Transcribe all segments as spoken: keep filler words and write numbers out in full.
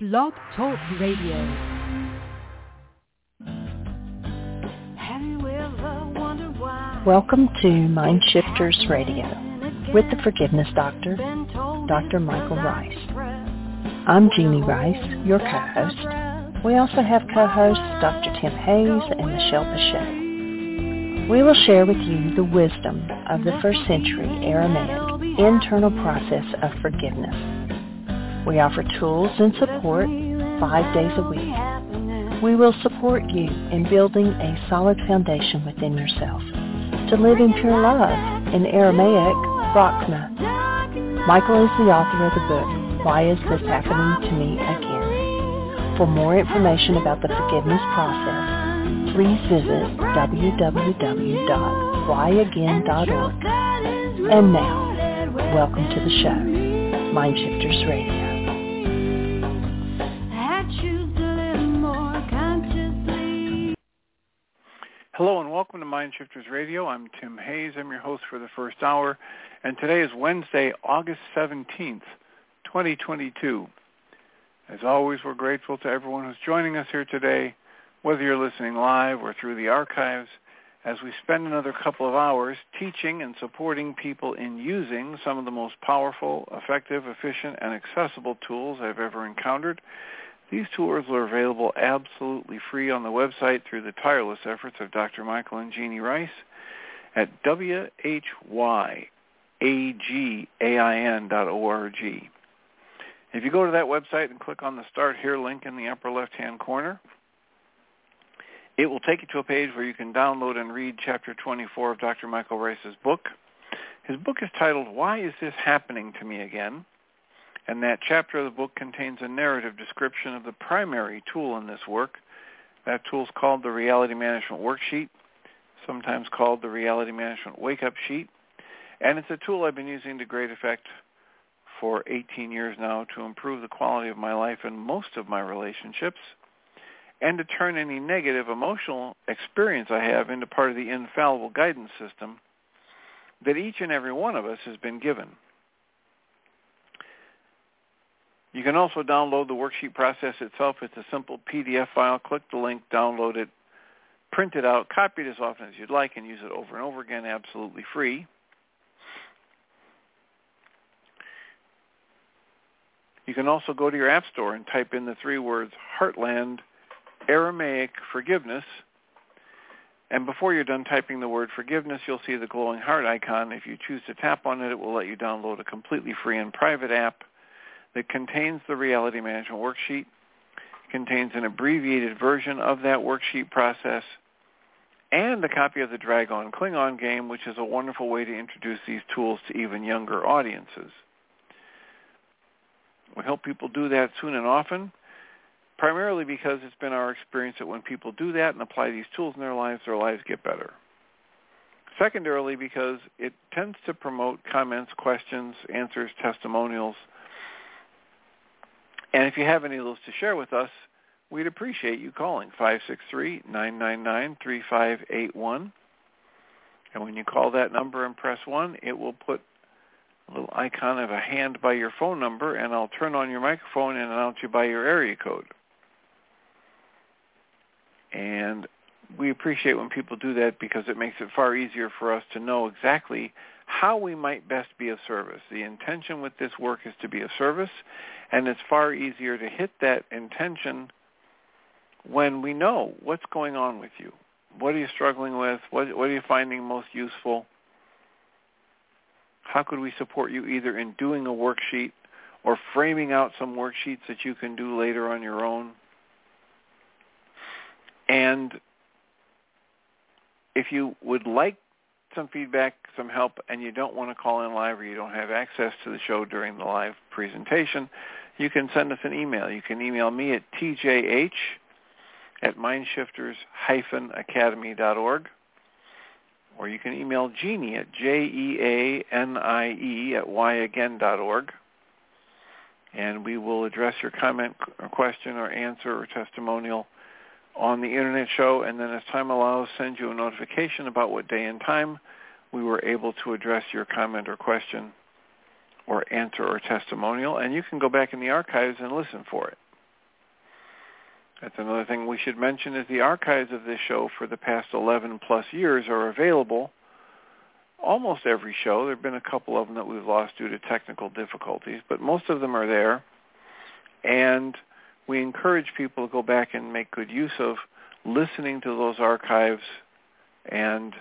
Blog Talk Radio. Welcome to Mind Shifters Radio with the Forgiveness Doctor, Doctor Michael Rice. I'm Jeannie Rice, your co-host. We also have co-hosts Doctor Tim Hayes and Michelle Bechet. We will share with you the wisdom of the first century Aramaic internal process of forgiveness. We offer tools and support five days a week. We will support you in building a solid foundation within yourself to live in pure love, in Aramaic, Rachma. Michael is the author of the book, Why Is This Happening to Me Again? For more information about the forgiveness process, please visit w w w dot why again dot org. And now, welcome to the show, Mind Shifters Radio. Hello and welcome to Mind Shifters Radio. I'm Tim Hayes. I'm your host for the first hour, and today is Wednesday, August seventeenth, twenty twenty-two. As always, we're grateful to everyone who's joining us here today, whether you're listening live or through the archives, as we spend another couple of hours teaching and supporting people in using some of the most powerful, effective, efficient, and accessible tools I've ever encountered. These tools are available absolutely free on the website through the tireless efforts of Doctor Michael and Jeannie Rice at w h y again dot org. If you go to that website and click on the Start Here link in the upper left-hand corner, it will take you to a page where you can download and read Chapter twenty-four of Doctor Michael Rice's book. His book is titled, Why Is This Happening to Me Again? And that chapter of the book contains a narrative description of the primary tool in this work. That tool is called the Reality Management Worksheet, sometimes called the Reality Management Wake-Up Sheet. And it's a tool I've been using to great effect for eighteen years now to improve the quality of my life and most of my relationships, and to turn any negative emotional experience I have into part of the infallible guidance system that each and every one of us has been given. You can also download the worksheet process itself. It's a simple P D F file. Click the link, download it, print it out, copy it as often as you'd like, and use it over and over again absolutely free. You can also go to your app store and type in the three words Heartland Aramaic Forgiveness. And before you're done typing the word forgiveness, you'll see the glowing heart icon. If you choose to tap on it, it will let you download a completely free and private app that contains the Reality Management Worksheet. It contains an abbreviated version of that worksheet process and a copy of the Dragon Klingon game, which is a wonderful way to introduce these tools to even younger audiences. We hope people do that soon and often, primarily because it's been our experience that when people do that and apply these tools in their lives, their lives get better. Secondarily, because it tends to promote comments, questions, answers, testimonials. And if you have any of those to share with us, we'd appreciate you calling five six three, nine nine nine, three five eight one. And when you call that number and press one, it will put a little icon of a hand by your phone number, and I'll turn on your microphone and announce you by your area code. And we appreciate when people do that because it makes it far easier for us to know exactly how we might best be of service. The intention with this work is to be of service, and it's far easier to hit that intention when we know what's going on with you. What are you struggling with? What, what are you finding most useful? How could we support you either in doing a worksheet or framing out some worksheets that you can do later on your own? And if you would like some feedback, some help, and you don't want to call in live or you don't have access to the show during the live presentation, you can send us an email. You can email me at t j h at mindshifters dash academy dot org, or you can email Jeannie at J E A N I E at why again dot org, and we will address your comment or question or answer or testimonial on the Internet show, and then as time allows, send you a notification about what day and time we were able to address your comment or question or answer or testimonial, and you can go back in the archives and listen for it. That's another thing we should mention is the archives of this show for the past eleven plus years are available. Almost every show. There have been a couple of them that we've lost due to technical difficulties, but most of them are there. And we encourage people to go back and make good use of listening to those archives and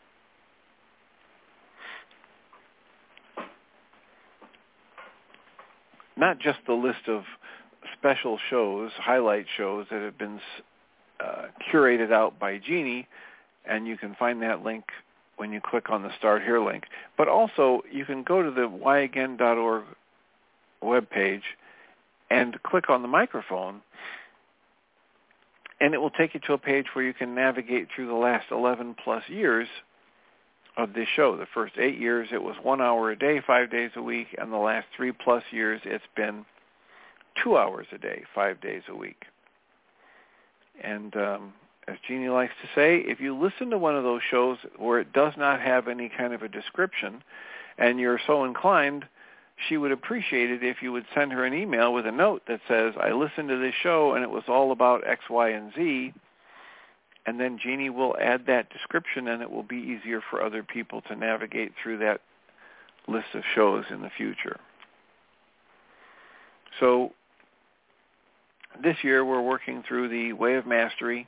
not just the list of special shows, highlight shows that have been uh, curated out by Jeannie, and you can find that link when you click on the Start Here link. But also, you can go to the why again dot org webpage and click on the microphone, and it will take you to a page where you can navigate through the last eleven plus years of this show. The first eight years, it was one hour a day, five days a week, and the last three plus years, it's been two hours a day, five days a week. And um, as Jeannie likes to say, if you listen to one of those shows where it does not have any kind of a description, and you're so inclined, she would appreciate it if you would send her an email with a note that says, I listened to this show and it was all about X, Y, and Z, and then Jeannie will add that description, and it will be easier for other people to navigate through that list of shows in the future. So this year we're working through the Way of Mastery,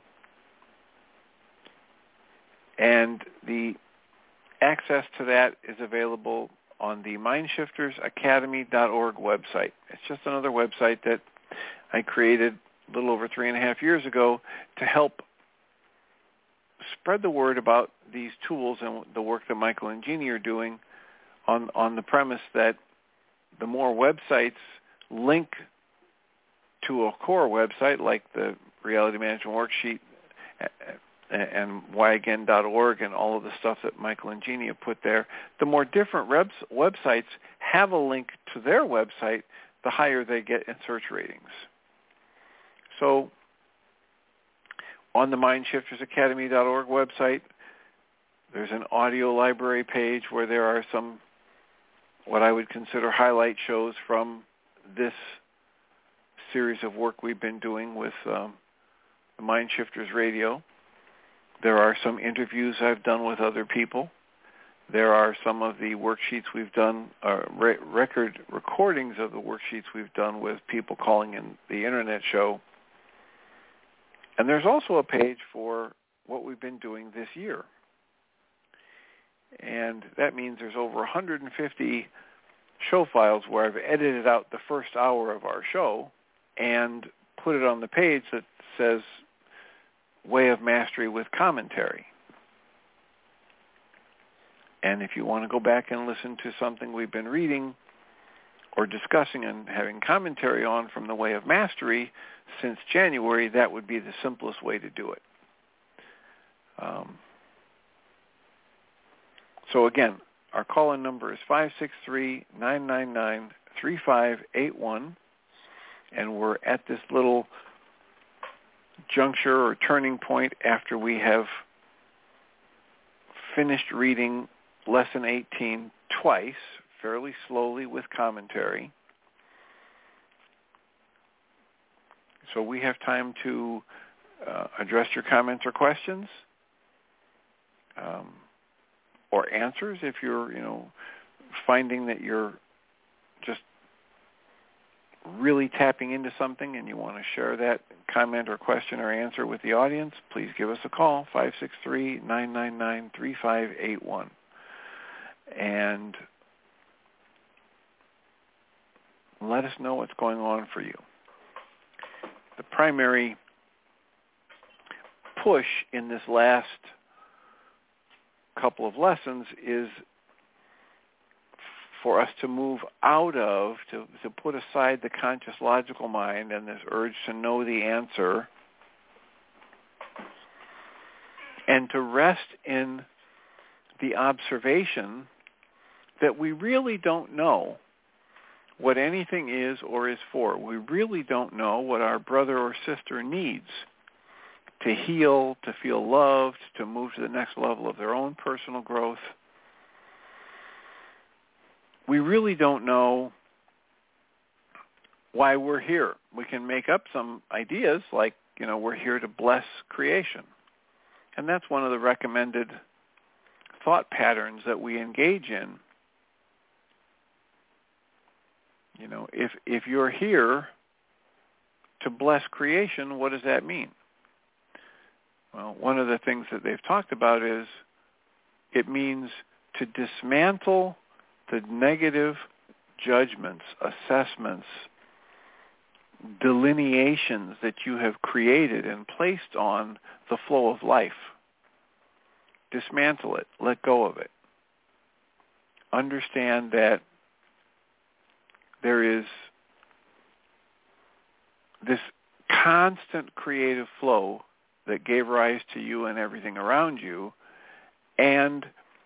and the access to that is available on the mind shifters academy dot org website. It's just another website that I created a little over three and a half years ago to help spread the word about these tools and the work that Michael and Jeannie are doing on, on the premise that the more websites link to a core website like the Reality Management Worksheet and why again dot org and all of the stuff that Michael and Jeannie have put there, the more different webs, websites have a link to their website, the higher they get in search ratings. So on the mind shifters academy dot org website, there's an audio library page where there are some what I would consider highlight shows from this series of work we've been doing with um, the Mind Shifters Radio. There are some interviews I've done with other people. There are some of the worksheets we've done, uh, re- record recordings of the worksheets we've done with people calling in the Internet show. And there's also a page for what we've been doing this year. And that means there's over one hundred fifty show files where I've edited out the first hour of our show and put it on the page that says Way of Mastery with commentary. And if you want to go back and listen to something we've been reading or discussing and having commentary on from the Way of Mastery since January, that would be the simplest way to do it. Um, so again, our call-in number is five six three, nine nine nine, three five eight one, and we're at this little juncture or turning point after we have finished reading Lesson eighteen twice, fairly slowly with commentary. So we have time to uh, address your comments or questions, um, or answers if you're, you know, finding that you're just really tapping into something and you want to share that comment or question or answer with the audience. Please give us a call, five six three, nine nine nine, three five eight one. And let us know what's going on for you. The primary push in this last couple of lessons is for us to move out of, to, to put aside the conscious logical mind and this urge to know the answer, and to rest in the observation that we really don't know what anything is or is for. We really don't know what our brother or sister needs to heal, to feel loved, to move to the next level of their own personal growth. We really don't know why we're here. We can make up some ideas like you know, we're here to bless creation. And that's one of the recommended thought patterns that we engage in. You know, if if you're here to bless creation, what does that mean? Well, one of the things that they've talked about is it means to dismantle the negative judgments, assessments, delineations that you have created and placed on the flow of life. Dismantle it. Let go of it. Understand that there is this constant creative flow that gave rise to you and everything around you, and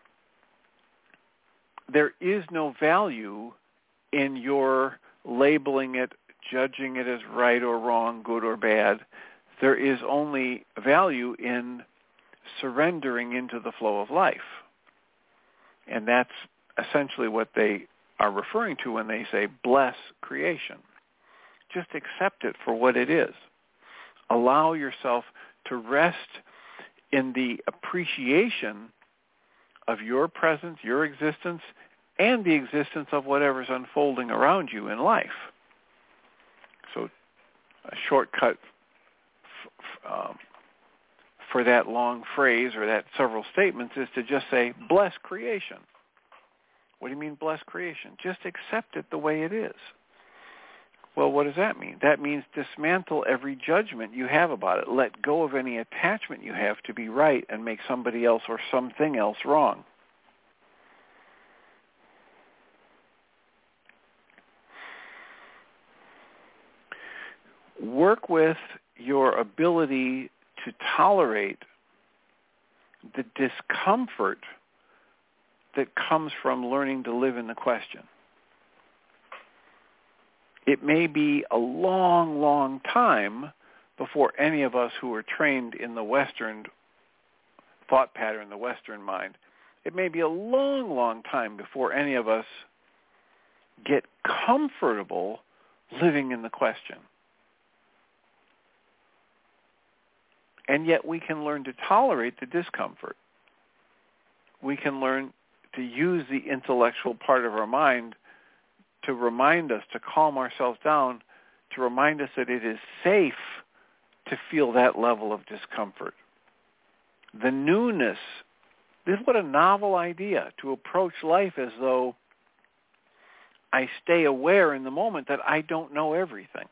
there is no value in your labeling it, judging it as right or wrong, good or bad. There is only value in surrendering into the flow of life. And that's essentially what they are referring to when they say bless creation. Just accept it for what it is. Allow yourself to rest in the appreciation of your presence, your existence, and the existence of whatever's unfolding around you in life. So a shortcut f- um, for that long phrase or that several statements is to just say, bless creation. What do you mean bless creation? Just accept it the way it is. Well, what does that mean? That means dismantle every judgment you have about it. Let go of any attachment you have to be right and make somebody else or something else wrong. Work with your ability to tolerate the discomfort that comes from learning to live in the question. It may be a long, long time before any of us who are trained in the Western thought pattern, the Western mind, it may be a long, long time before any of us get comfortable living in the question. And yet we can learn to tolerate the discomfort. We can learn to use the intellectual part of our mind to remind us, to calm ourselves down, to remind us that it is safe to feel that level of discomfort. The newness, this is what a novel idea, to approach life as though I stay aware in the moment that I don't know everything.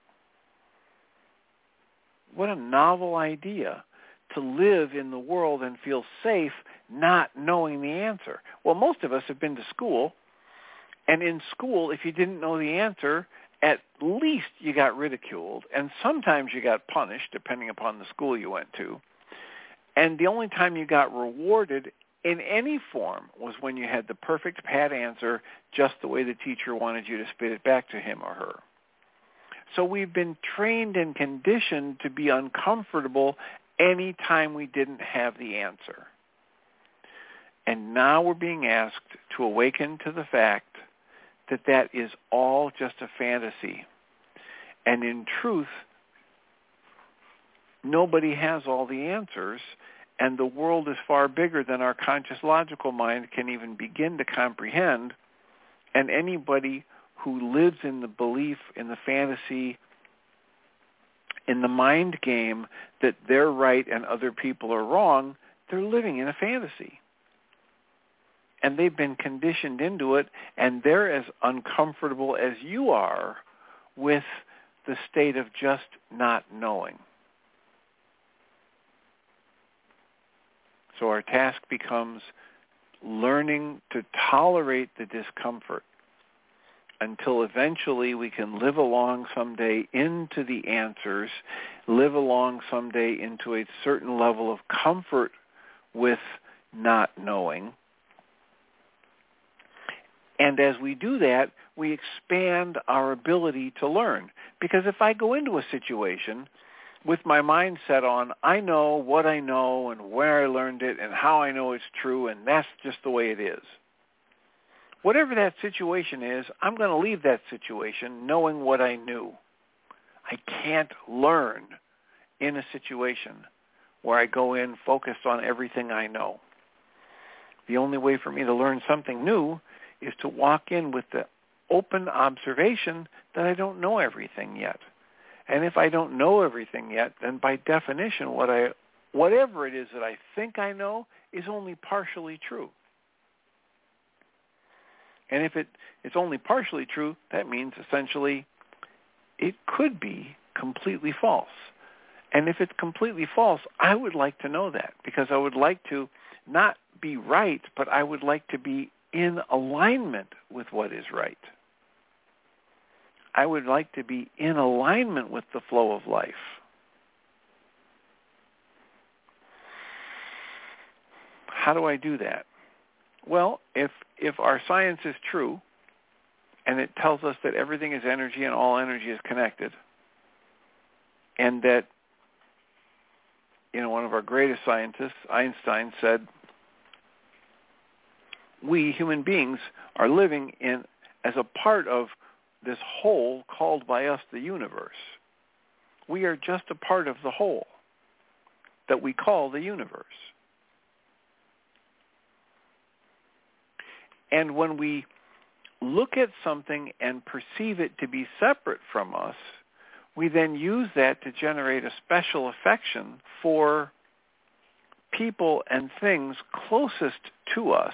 What a novel idea to live in the world and feel safe not knowing the answer. Well, most of us have been to school, and in school, if you didn't know the answer, at least you got ridiculed, and sometimes you got punished, depending upon the school you went to. And the only time you got rewarded in any form was when you had the perfect pat answer, just the way the teacher wanted you to spit it back to him or her. So we've been trained and conditioned to be uncomfortable any time we didn't have the answer. And now we're being asked to awaken to the fact that that is all just a fantasy. And in truth, nobody has all the answers, and the world is far bigger than our conscious logical mind can even begin to comprehend. And anybody who lives in the belief, in the fantasy, in the mind game that they're right and other people are wrong, they're living in a fantasy. And they've been conditioned into it, and they're as uncomfortable as you are with the state of just not knowing. So our task becomes learning to tolerate the discomfort until eventually we can live along someday into the answers, live along someday into a certain level of comfort with not knowing. And as we do that, we expand our ability to learn. Because if I go into a situation with my mind set on, I know what I know and where I learned it and how I know it's true, and that's just the way it is. Whatever that situation is, I'm going to leave that situation knowing what I knew. I can't learn in a situation where I go in focused on everything I know. The only way for me to learn something new is to walk in with the open observation that I don't know everything yet. And if I don't know everything yet, then by definition, what I, whatever it is that I think I know is only partially true. And if it, it's only partially true, that means essentially it could be completely false. And if it's completely false, I would like to know that, because I would like to not be right, but I would like to be in alignment with what is right. I would like to be in alignment with the flow of life. How do I do that? Well, if if our science is true, and it tells us that everything is energy and all energy is connected, and that, you know, one of our greatest scientists, Einstein, said, we human beings are living in as a part of this whole called by us the universe. We are just a part of the whole that we call the universe. And when we look at something and perceive it to be separate from us, we then use that to generate a special affection for people and things closest to us.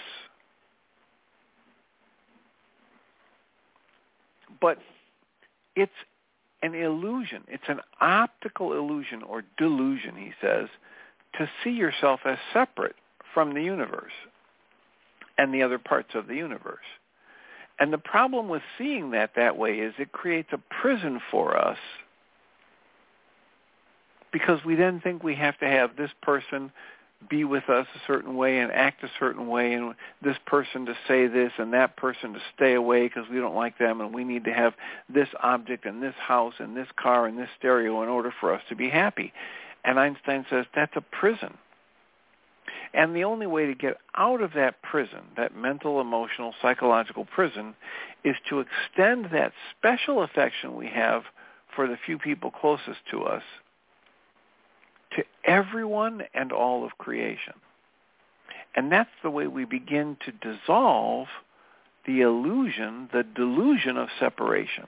But it's an illusion. It's an optical illusion or delusion, he says, to see yourself as separate from the universe and the other parts of the universe. And the problem with seeing that that way is it creates a prison for us, because we then think we have to have this person be with us a certain way and act a certain way, and this person to say this and that person to stay away because we don't like them, and we need to have this object and this house and this car and this stereo in order for us to be happy. And Einstein says that's a prison. And the only way to get out of that prison, that mental, emotional, psychological prison, is to extend that special affection we have for the few people closest to us to everyone and all of creation. And that's the way we begin to dissolve the illusion, the delusion of separation.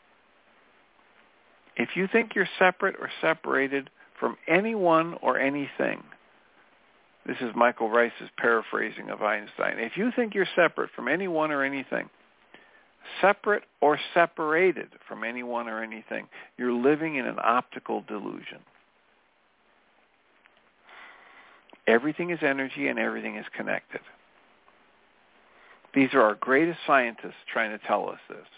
If you think you're separate or separated from anyone or anything, this is Michael Rice's paraphrasing of Einstein. If you think you're separate from anyone or anything, separate or separated from anyone or anything, you're living in an optical delusion. Everything is energy and everything is connected. These are our greatest scientists trying to tell us this.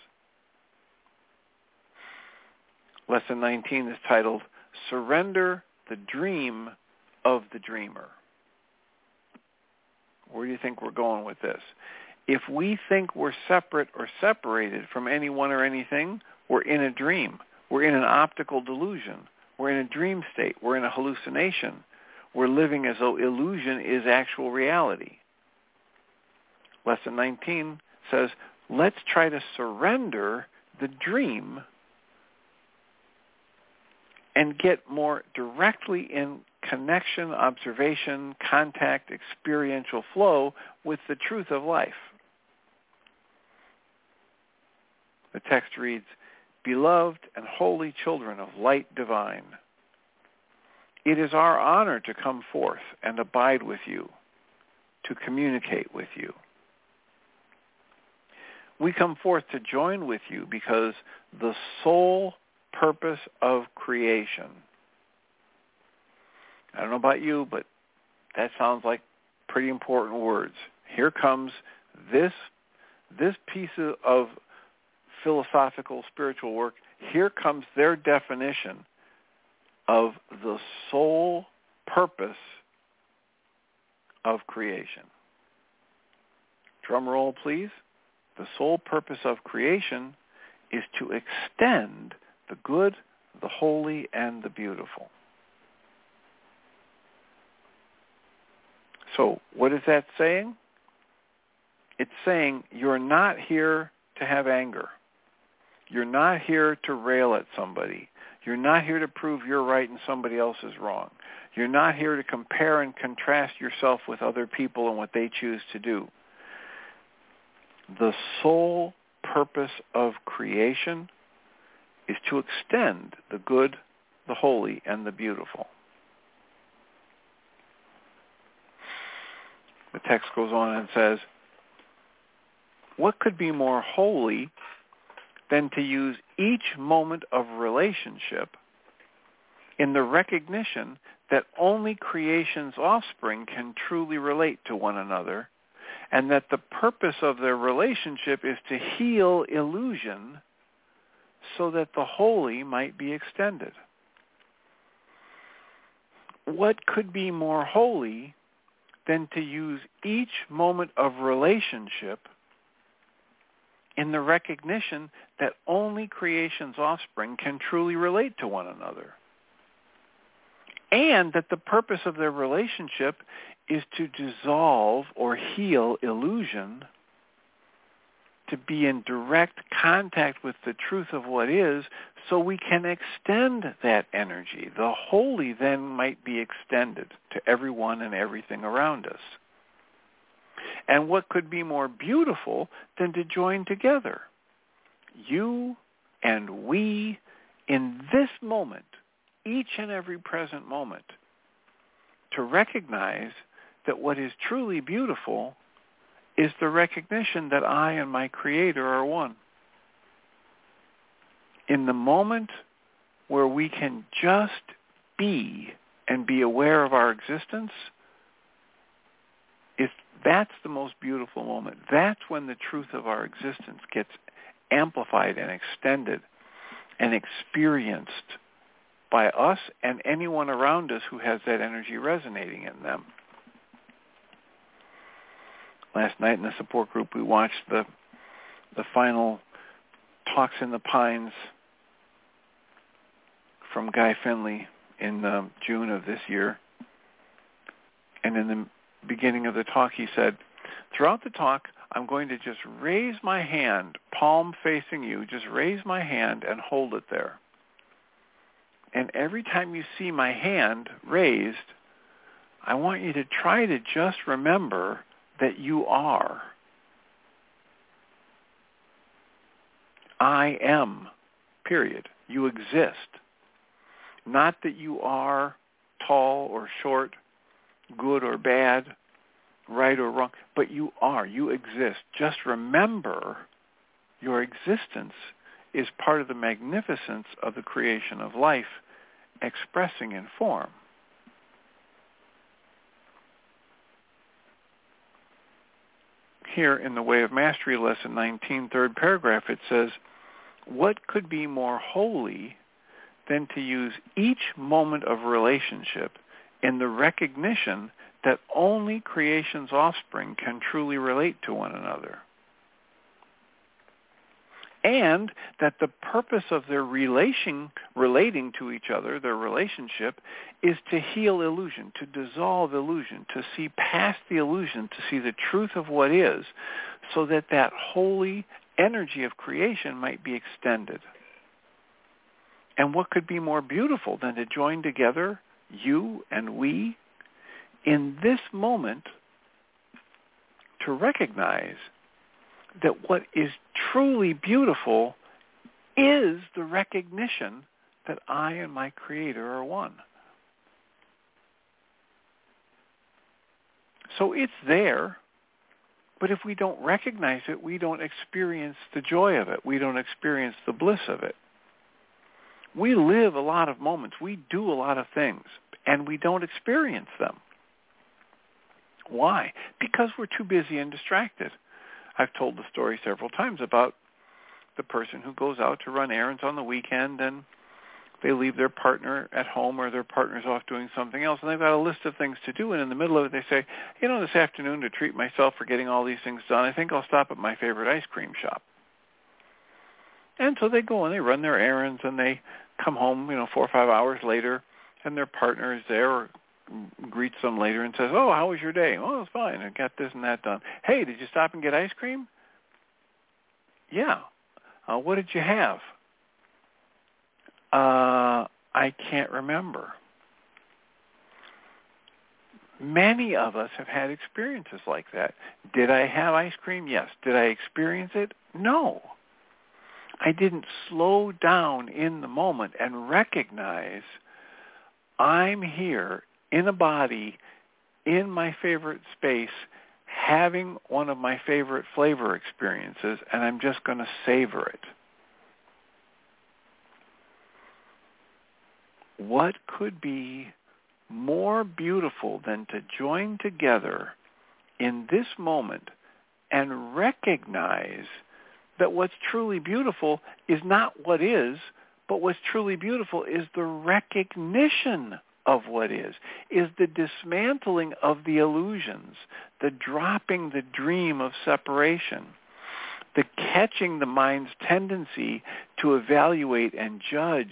Lesson nineteen is titled, Surrender the Dream of the Dreamer. Where do you think we're going with this? If we think we're separate or separated from anyone or anything, we're in a dream. We're in an optical delusion. We're in a dream state. We're in a hallucination. We're living as though illusion is actual reality. Lesson nineteen says, let's try to surrender the dream and get more directly in connection, observation, contact, experiential flow with the truth of life. The text reads, Beloved and holy children of light divine, it is our honor to come forth and abide with you, to communicate with you. We come forth to join with you because the sole purpose of creation, I don't know about you, but that sounds like pretty important words. Here comes this, this piece of, of philosophical, spiritual work. Here comes their definition of the sole purpose of creation. Drum roll, please. The sole purpose of creation is to extend the good, the holy, and the beautiful. So what is that saying? It's saying you're not here to have anger. You're not here to rail at somebody. You're not here to prove you're right and somebody else is wrong. You're not here to compare and contrast yourself with other people and what they choose to do. The sole purpose of creation is to extend the good, the holy, and the beautiful. The text goes on and says, what could be more holy than to use each moment of relationship in the recognition that only creation's offspring can truly relate to one another, and that the purpose of their relationship is to heal illusion so that the holy might be extended. What could be more holy than to use each moment of relationship in the recognition that only creation's offspring can truly relate to one another, and that the purpose of their relationship is to dissolve or heal illusion, to be in direct contact with the truth of what is, so we can extend that energy. The holy then might be extended to everyone and everything around us. And what could be more beautiful than to join together, you and we, in this moment, each and every present moment, to recognize that what is truly beautiful is the recognition that I and my Creator are one. In the moment where we can just be and be aware of our existence, if that's the most beautiful moment. That's when the truth of our existence gets amplified and extended and experienced by us and anyone around us who has that energy resonating in them. Last night in the support group, we watched the the final Talks in the Pines from Guy Finley in um, June of this year. And in the beginning of the talk, he said, throughout the talk, I'm going to just raise my hand, palm facing you, just raise my hand and hold it there. And every time you see my hand raised, I want you to try to just remember that you are. I am, period. You exist. Not that you are tall or short, good or bad, right or wrong, but you are. You exist. Just remember your existence is part of the magnificence of the creation of life expressing in form. Here in the Way of Mastery, Lesson nineteen, third paragraph, it says, what could be more holy than to use each moment of relationship in the recognition that only creation's offspring can truly relate to one another, and that the purpose of their relation, relating to each other, their relationship, is to heal illusion, to dissolve illusion, to see past the illusion, to see the truth of what is, so that that holy energy of creation might be extended. And what could be more beautiful than to join together, you and we, in this moment, to recognize that what is truly beautiful is the recognition that I and my Creator are one. So it's there, but if we don't recognize it, we don't experience the joy of it. We don't experience the bliss of it. We live a lot of moments. We do a lot of things, and we don't experience them. Why? Because we're too busy and distracted. I've told the story several times about the person who goes out to run errands on the weekend, and they leave their partner at home, or their partner's off doing something else, and they've got a list of things to do, and in the middle of it they say, you know, this afternoon, to treat myself for getting all these things done, I think I'll stop at my favorite ice cream shop. And so they go and they run their errands, and they come home, you know, four or five hours later, and their partner is there, or greets them later and says, oh, how was your day? Oh, it was fine. I got this and that done. Hey, did you stop and get ice cream? Yeah. Uh, what did you have? Uh, I can't remember. Many of us have had experiences like that. Did I have ice cream? Yes. Did I experience it? No. I didn't slow down in the moment and recognize I'm here in a body, in my favorite space, having one of my favorite flavor experiences, and I'm just going to savor it. What could be more beautiful than to join together in this moment and recognize that what's truly beautiful is not what is, but what's truly beautiful is the recognition of what is, is the dismantling of the illusions, the dropping the dream of separation, the catching the mind's tendency to evaluate and judge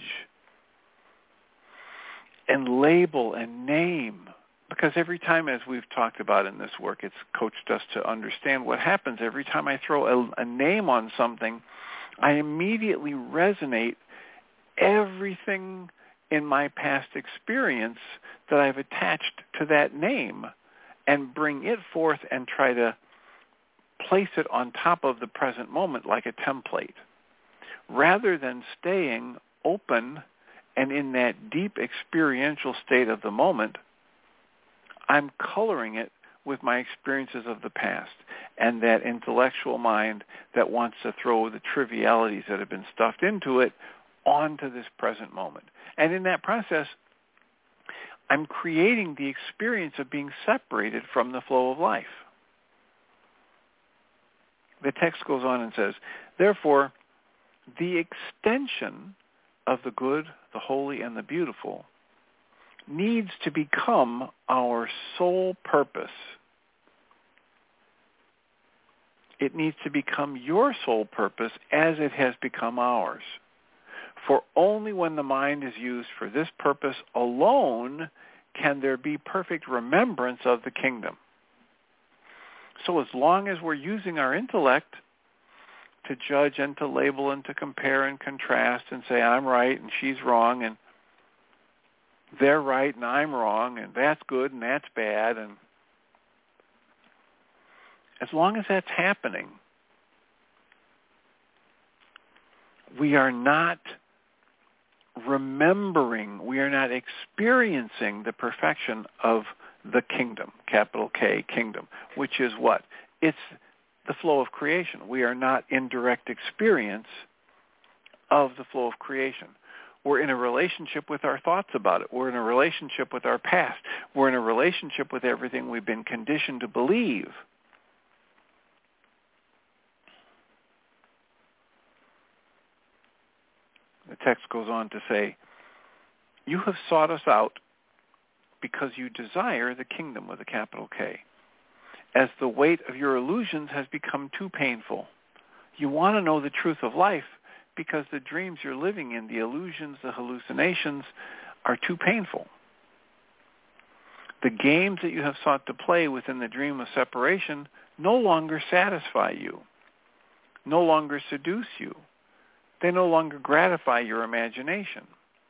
and label and name. Because every time, as we've talked about in this work, it's coached us to understand what happens every time I throw a, a name on something, I immediately resonate everything in my past experience that I've attached to that name and bring it forth and try to place it on top of the present moment like a template, rather than staying open and in that deep experiential state of the moment. I'm coloring it with my experiences of the past and that intellectual mind that wants to throw the trivialities that have been stuffed into it onto this present moment. And in that process, I'm creating the experience of being separated from the flow of life. The text goes on and says, therefore, the extension of the good, the holy, and the beautiful needs to become our sole purpose. It needs to become your sole purpose as it has become ours. For only when the mind is used for this purpose alone can there be perfect remembrance of the kingdom. So as long as we're using our intellect to judge and to label and to compare and contrast and say, I'm right and she's wrong and they're right and I'm wrong and that's good and that's bad, and as long as that's happening, we are not remembering, we are not experiencing the perfection of the kingdom, capital K, kingdom, which is what? It's the flow of creation. We are not in direct experience of the flow of creation. We're in a relationship with our thoughts about it. We're in a relationship with our past. We're in a relationship with everything we've been conditioned to believe. The text goes on to say, you have sought us out because you desire the kingdom with a capital K. As the weight of your illusions has become too painful, you want to know the truth of life because the dreams you're living in, the illusions, the hallucinations, are too painful. The games that you have sought to play within the dream of separation no longer satisfy you, no longer seduce you. They no longer gratify your imagination.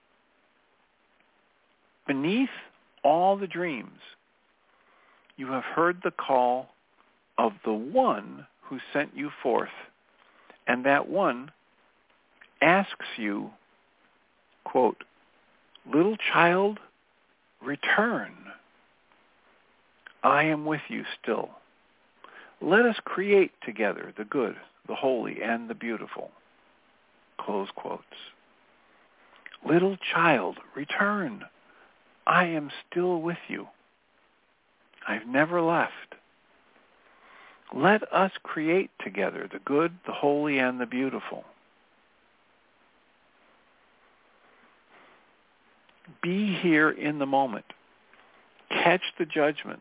Beneath all the dreams, you have heard the call of the one who sent you forth, and that one asks you, quote, little child, return. I am with you still. Let us create together the good, the holy, and the beautiful. Close quotes. Little child, return. I am still with you. I've never left. Let us create together the good, the holy, and the beautiful. Be here in the moment. Catch the judgments.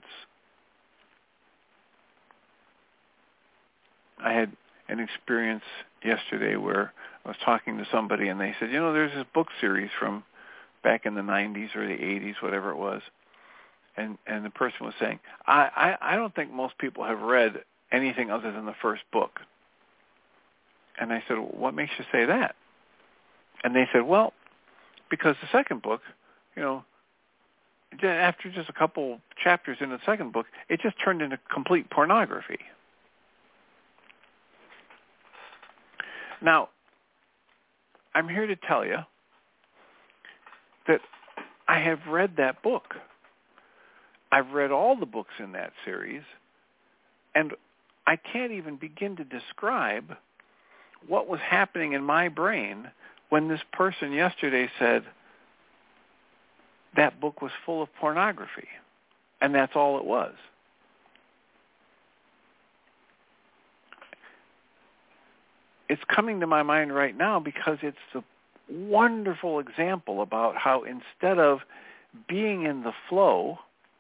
I had an experience yesterday where I was talking to somebody and they said, you know, there's this book series from back in the nineties or the eighties, whatever it was. And and the person was saying, I, I, I don't think most people have read anything other than the first book. And I said, well, what makes you say that? And they said, well, because the second book, you know, after just a couple chapters in the second book, it just turned into complete pornography. Now, I'm here to tell you that I have read that book. I've read all the books in that series, and I can't even begin to describe what was happening in my brain when this person yesterday said that book was full of pornography, and that's all it was. It's coming to my mind right now because it's a wonderful example about how instead of being in the flow,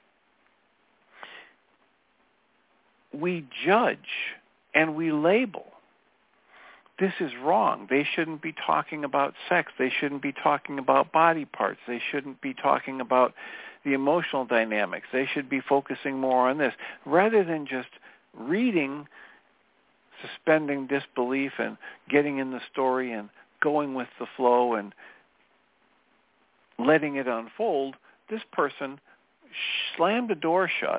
we judge and we label. This is wrong. They shouldn't be talking about sex. They shouldn't be talking about body parts. They shouldn't be talking about the emotional dynamics. They should be focusing more on this. Rather than just reading, suspending disbelief and getting in the story and going with the flow and letting it unfold, this person slammed the door shut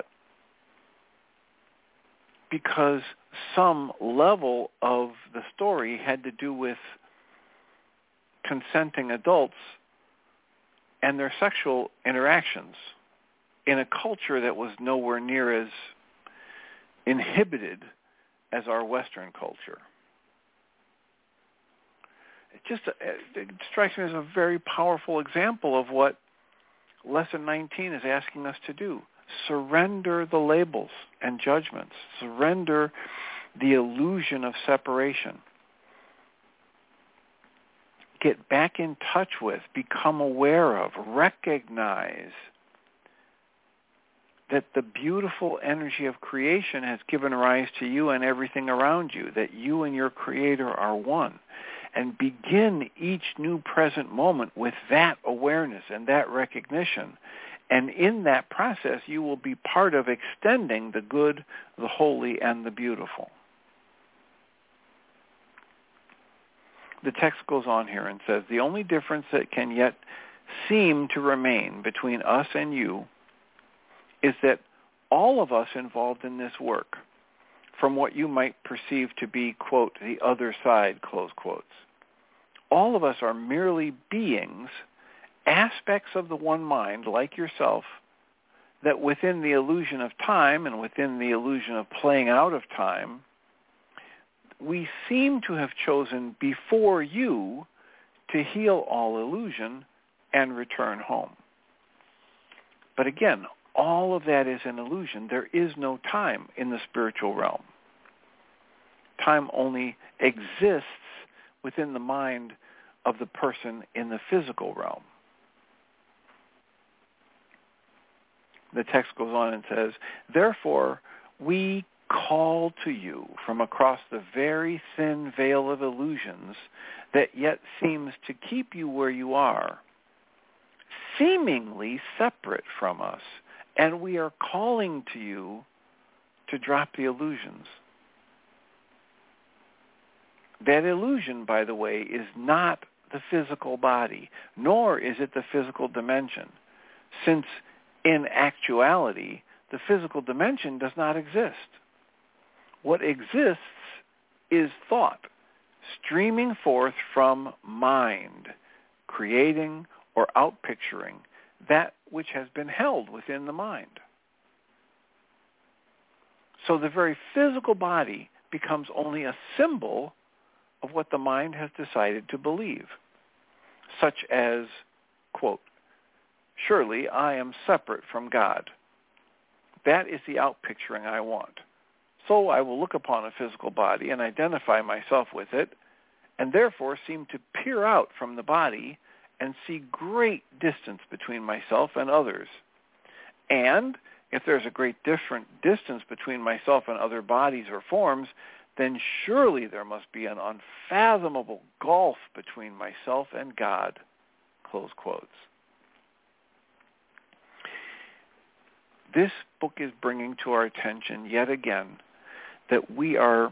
because some level of the story had to do with consenting adults and their sexual interactions in a culture that was nowhere near as inhibited as our Western culture. It just it strikes me as a very powerful example of what Lesson nineteen is asking us to do. Surrender the labels and judgments. Surrender the illusion of separation. Get back in touch with, become aware of, recognize that the beautiful energy of creation has given rise to you and everything around you, that you and your Creator are one. And begin each new present moment with that awareness and that recognition. And in that process, you will be part of extending the good, the holy, and the beautiful. The text goes on here and says, the only difference that can yet seem to remain between us and you is that all of us involved in this work, from what you might perceive to be, quote, the other side, close quotes, all of us are merely beings, aspects of the one mind, like yourself, that within the illusion of time and within the illusion of playing out of time, we seem to have chosen before you to heal all illusion and return home. But again, all of that is an illusion. There is no time in the spiritual realm. Time only exists within the mind of the person in the physical realm. The text goes on and says, therefore, we call to you from across the very thin veil of illusions that yet seems to keep you where you are, seemingly separate from us, and we are calling to you to drop the illusions. That illusion, by the way, is not the physical body, nor is it the physical dimension, since in actuality, the physical dimension does not exist. What exists is thought, streaming forth from mind, creating or outpicturing that which has been held within the mind. So the very physical body becomes only a symbol of what the mind has decided to believe, such as, quote, surely I am separate from God. That is the outpicturing I want. So I will look upon a physical body and identify myself with it, and therefore seem to peer out from the body and see great distance between myself and others. And if there's a great different distance between myself and other bodies or forms, then surely there must be an unfathomable gulf between myself and God, close quotes. This book is bringing to our attention yet again that we are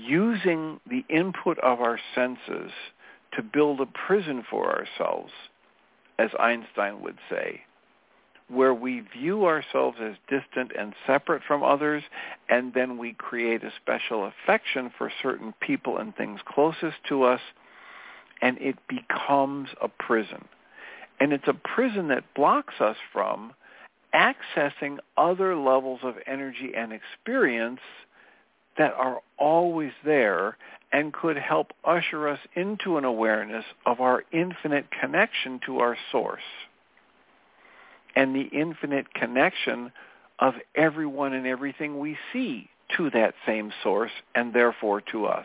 using the input of our senses to build a prison for ourselves as Einstein would say, where we view ourselves as distant and separate from others, and then we create a special affection for certain people and things closest to us, and it becomes a prison. And it's a prison that blocks us from accessing other levels of energy and experience that are always there and could help usher us into an awareness of our infinite connection to our source and the infinite connection of everyone and everything we see to that same source and therefore to us.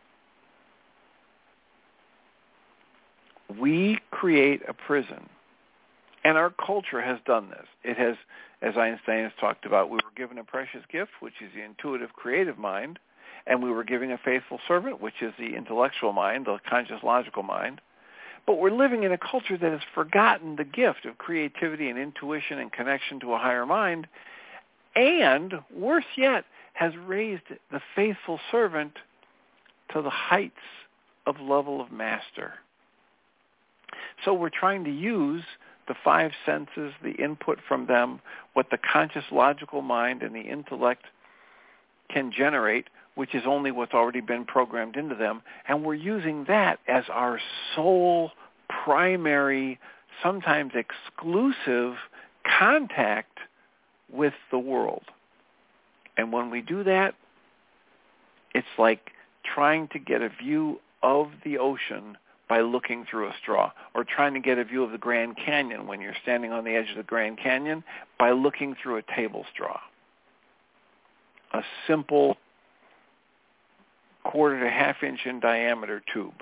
We create a prison, and our culture has done this. It has, as Einstein has talked about, we were given a precious gift, which is the intuitive creative mind, and we were given a faithful servant, which is the intellectual mind, the conscious logical mind. But we're living in a culture that has forgotten the gift of creativity and intuition and connection to a higher mind, and, worse yet, has raised the faithful servant to the heights of level of master. So we're trying to use the five senses, the input from them, what the conscious logical mind and the intellect can generate, which is only what's already been programmed into them, and we're using that as our sole, primary, sometimes exclusive contact with the world. And when we do that, it's like trying to get a view of the ocean by looking through a straw, or trying to get a view of the Grand Canyon when you're standing on the edge of the Grand Canyon by looking through a table straw. A simple quarter to half inch in diameter tube.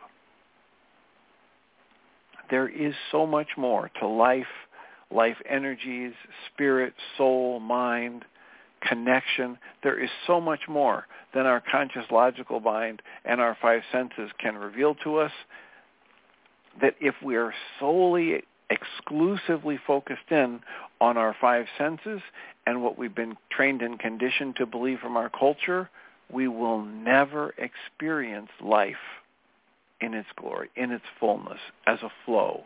There is so much more to life, life energies, spirit, soul, mind, connection. There is so much more than our conscious logical mind and our five senses can reveal to us, that if we are solely, exclusively focused in on our five senses and what we've been trained and conditioned to believe from our culture, we will never experience life in its glory, in its fullness, as a flow.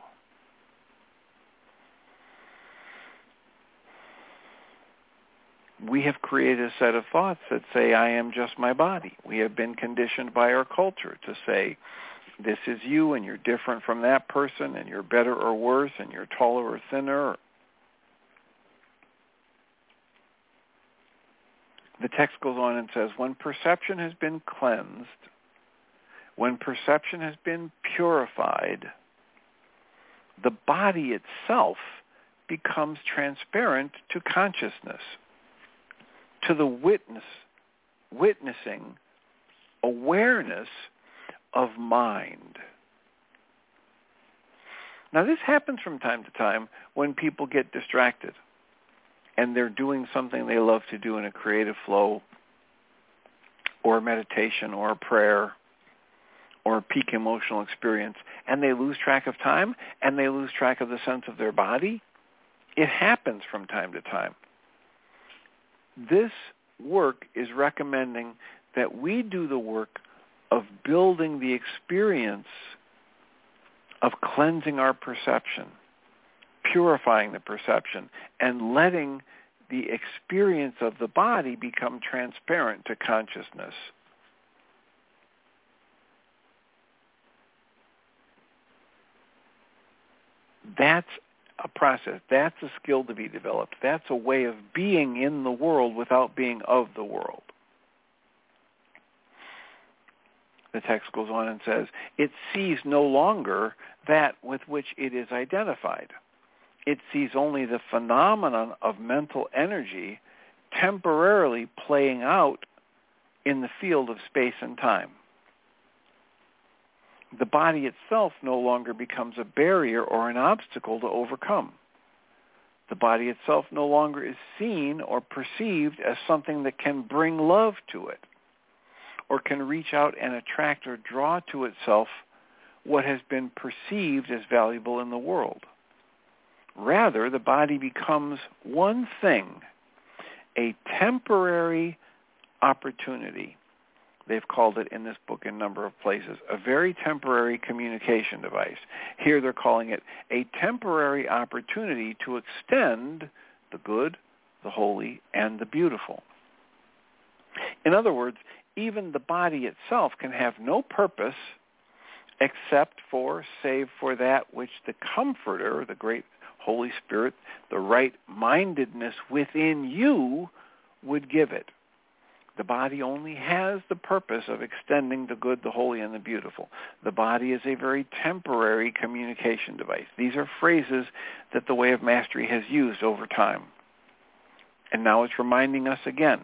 We have created a set of thoughts that say, I am just my body. We have been conditioned by our culture to say, this is you, and you're different from that person, and you're better or worse, and you're taller or thinner. The text goes on and says, when perception has been cleansed, when perception has been purified, the body itself becomes transparent to consciousness, to the witness, witnessing awareness of mind. Now, this happens from time to time when people get distracted and they're doing something they love to do in a creative flow, or a meditation, or a prayer, or a peak emotional experience, and they lose track of time and they lose track of the sense of their body. It happens from time to time. This work is recommending that we do the work of building the experience of cleansing our perception, purifying the perception, and letting the experience of the body become transparent to consciousness. That's a process. That's a skill to be developed. That's a way of being in the world without being of the world. The text goes on and says, it sees no longer that with which it is identified. It sees only the phenomenon of mental energy temporarily playing out in the field of space and time. The body itself no longer becomes a barrier or an obstacle to overcome. The body itself no longer is seen or perceived as something that can bring love to it, or can reach out and attract or draw to itself what has been perceived as valuable in the world. Rather, the body becomes one thing, a temporary opportunity they've called it in this book in a number of places, a very temporary communication device. Here they're calling it a temporary opportunity to extend the good, the holy, and the beautiful. In other words, even the body itself can have no purpose except for, save for that which the Comforter, the great Holy Spirit, the right-mindedness within you would give it. The body only has the purpose of extending the good, the holy, and the beautiful. The body is a very temporary communication device. These are phrases that the Way of Mastery has used over time. And now it's reminding us again.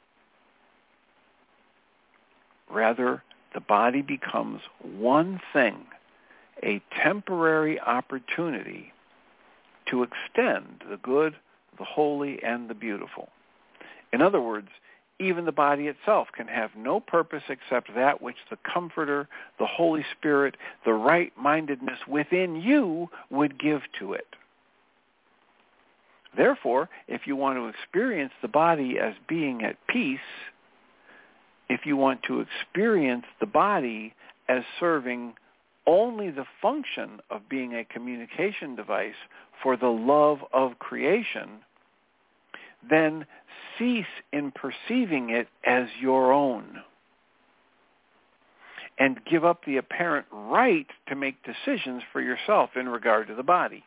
Rather, the body becomes one thing, a temporary opportunity to extend the good, the holy, and the beautiful. In other words, even the body itself can have no purpose except that which the Comforter, the Holy Spirit, the right-mindedness within you would give to it. Therefore, if you want to experience the body as being at peace, if you want to experience the body as serving only the function of being a communication device for the love of creation, then cease in perceiving it as your own and give up the apparent right to make decisions for yourself in regard to the body.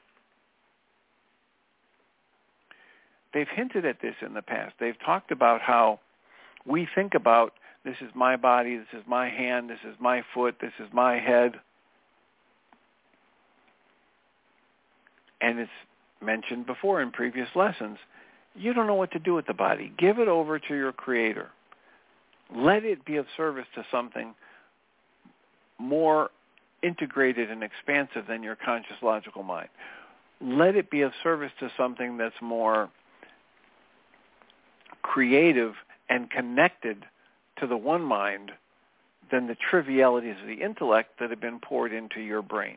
They've hinted at this in the past. They've talked about how we think about, this is my body, this is my hand, this is my foot, this is my head. And it's mentioned before in previous lessons. You don't know what to do with the body. Give it over to your Creator. Let it be of service to something more integrated and expansive than your conscious logical mind. Let it be of service to something that's more creative and connected to the one mind than the trivialities of the intellect that have been poured into your brain.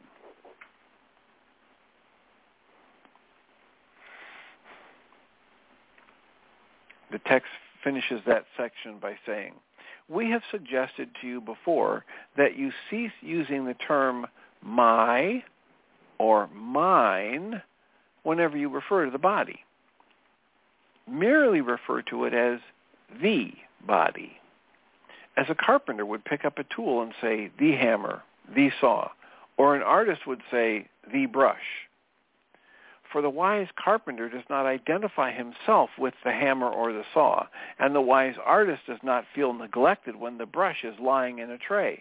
The text finishes that section by saying, we have suggested to you before that you cease using the term my or mine whenever you refer to the body. Merely refer to it as the body. As a carpenter would pick up a tool and say the hammer, the saw, or an artist would say the brush. For the wise carpenter does not identify himself with the hammer or the saw, and the wise artist does not feel neglected when the brush is lying in a tray.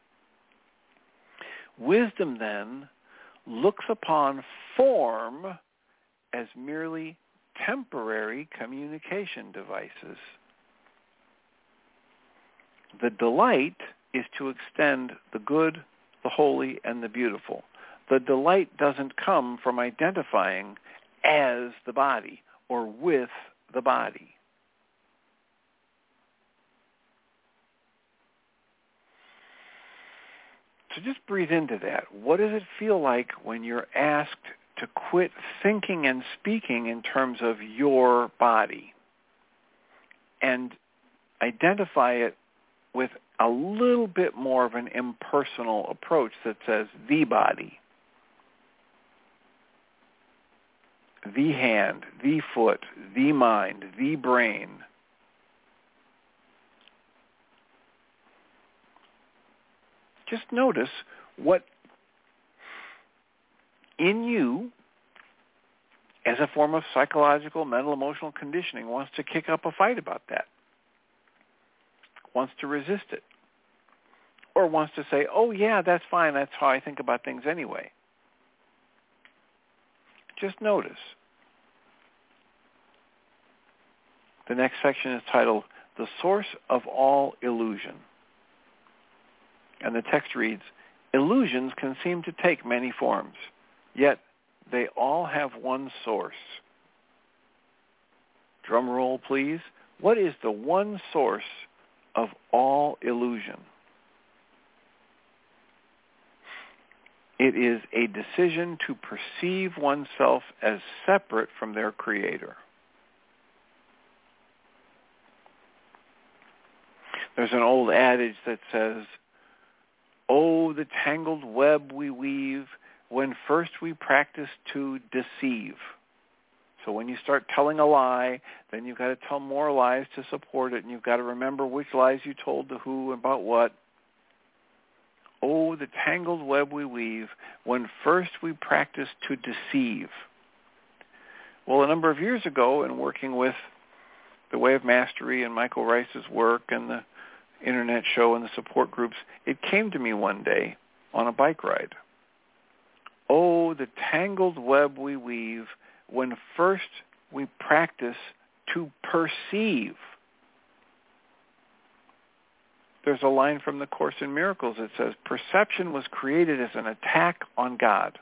Wisdom, then, looks upon form as merely temporary communication devices. The delight is to extend the good, the holy, and the beautiful. The delight doesn't come from identifying as the body or with the body. So just breathe into that. What does it feel like when you're asked to quit thinking and speaking in terms of your body and identify it with a little bit more of an impersonal approach that says the body, the hand, the foot, the mind, the brain. Just notice what in you, as a form of psychological, mental, emotional conditioning, wants to kick up a fight about that, wants to resist it, or wants to say, oh yeah, that's fine, that's how I think about things anyway. Just notice. The next section is titled, The Source of All Illusion. And the text reads, illusions can seem to take many forms, yet they all have one source. Drum roll, please. What is the one source of all illusion? It is a decision to perceive oneself as separate from their Creator. There's an old adage that says, "Oh, the tangled web we weave when first we practice to deceive." So when you start telling a lie, then you've got to tell more lies to support it, and you've got to remember which lies you told to who and about what. Oh, the tangled web we weave when first we practice to deceive. Well, a number of years ago, in working with The Way of Mastery and Michael Rice's work and the internet show and the support groups, it came to me one day on a bike ride. Oh, the tangled web we weave when first we practice to perceive. There's a line from the Course in Miracles that says, perception was created as an attack on God.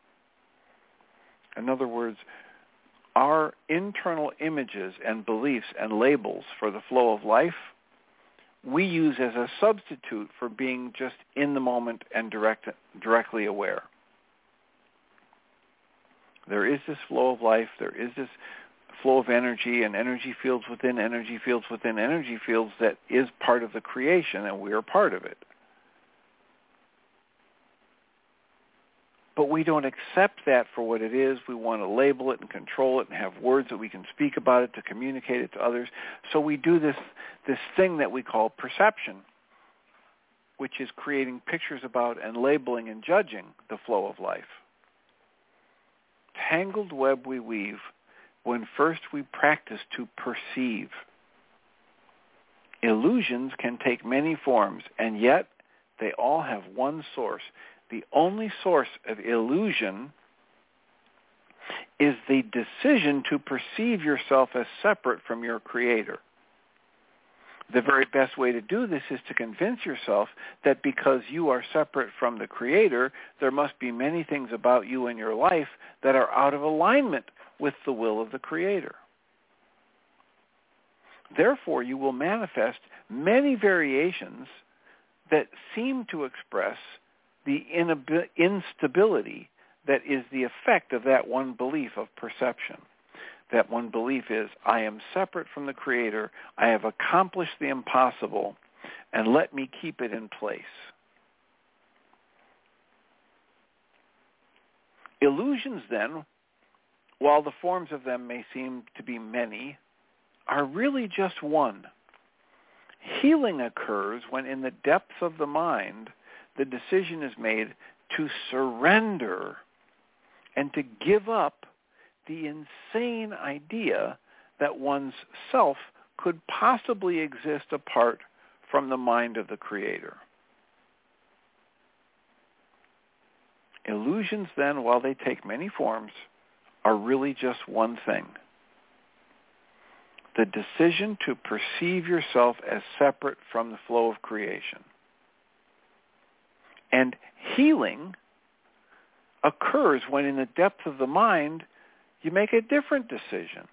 In other words, our internal images and beliefs and labels for the flow of life, we use as a substitute for being just in the moment and direct, directly aware. There is this flow of life, there is this flow of energy and energy fields within energy fields within energy fields that is part of the creation, and we are part of it. But we don't accept that for what it is. We want to label it and control it and have words that we can speak about it to communicate it to others. So we do this, this thing that we call perception, which is creating pictures about and labeling and judging the flow of life. Tangled web we weave when first we practice to perceive. Illusions can take many forms, and yet they all have one source. The only source of illusion is the decision to perceive yourself as separate from your Creator. The very best way to do this is to convince yourself that because you are separate from the Creator, there must be many things about you in your life that are out of alignment with the will of the Creator. Therefore, you will manifest many variations that seem to express the inab- instability that is the effect of that one belief of perception. That one belief is, I am separate from the Creator, I have accomplished the impossible, and let me keep it in place. Illusions, then, while the forms of them may seem to be many, are really just one. Healing occurs when in the depths of the mind, the decision is made to surrender and to give up the insane idea that one's self could possibly exist apart from the mind of the Creator. Illusions, then, while they take many forms, are really just one thing. The decision to perceive yourself as separate from the flow of creation. And healing occurs when in the depth of the mind, you make a different decision.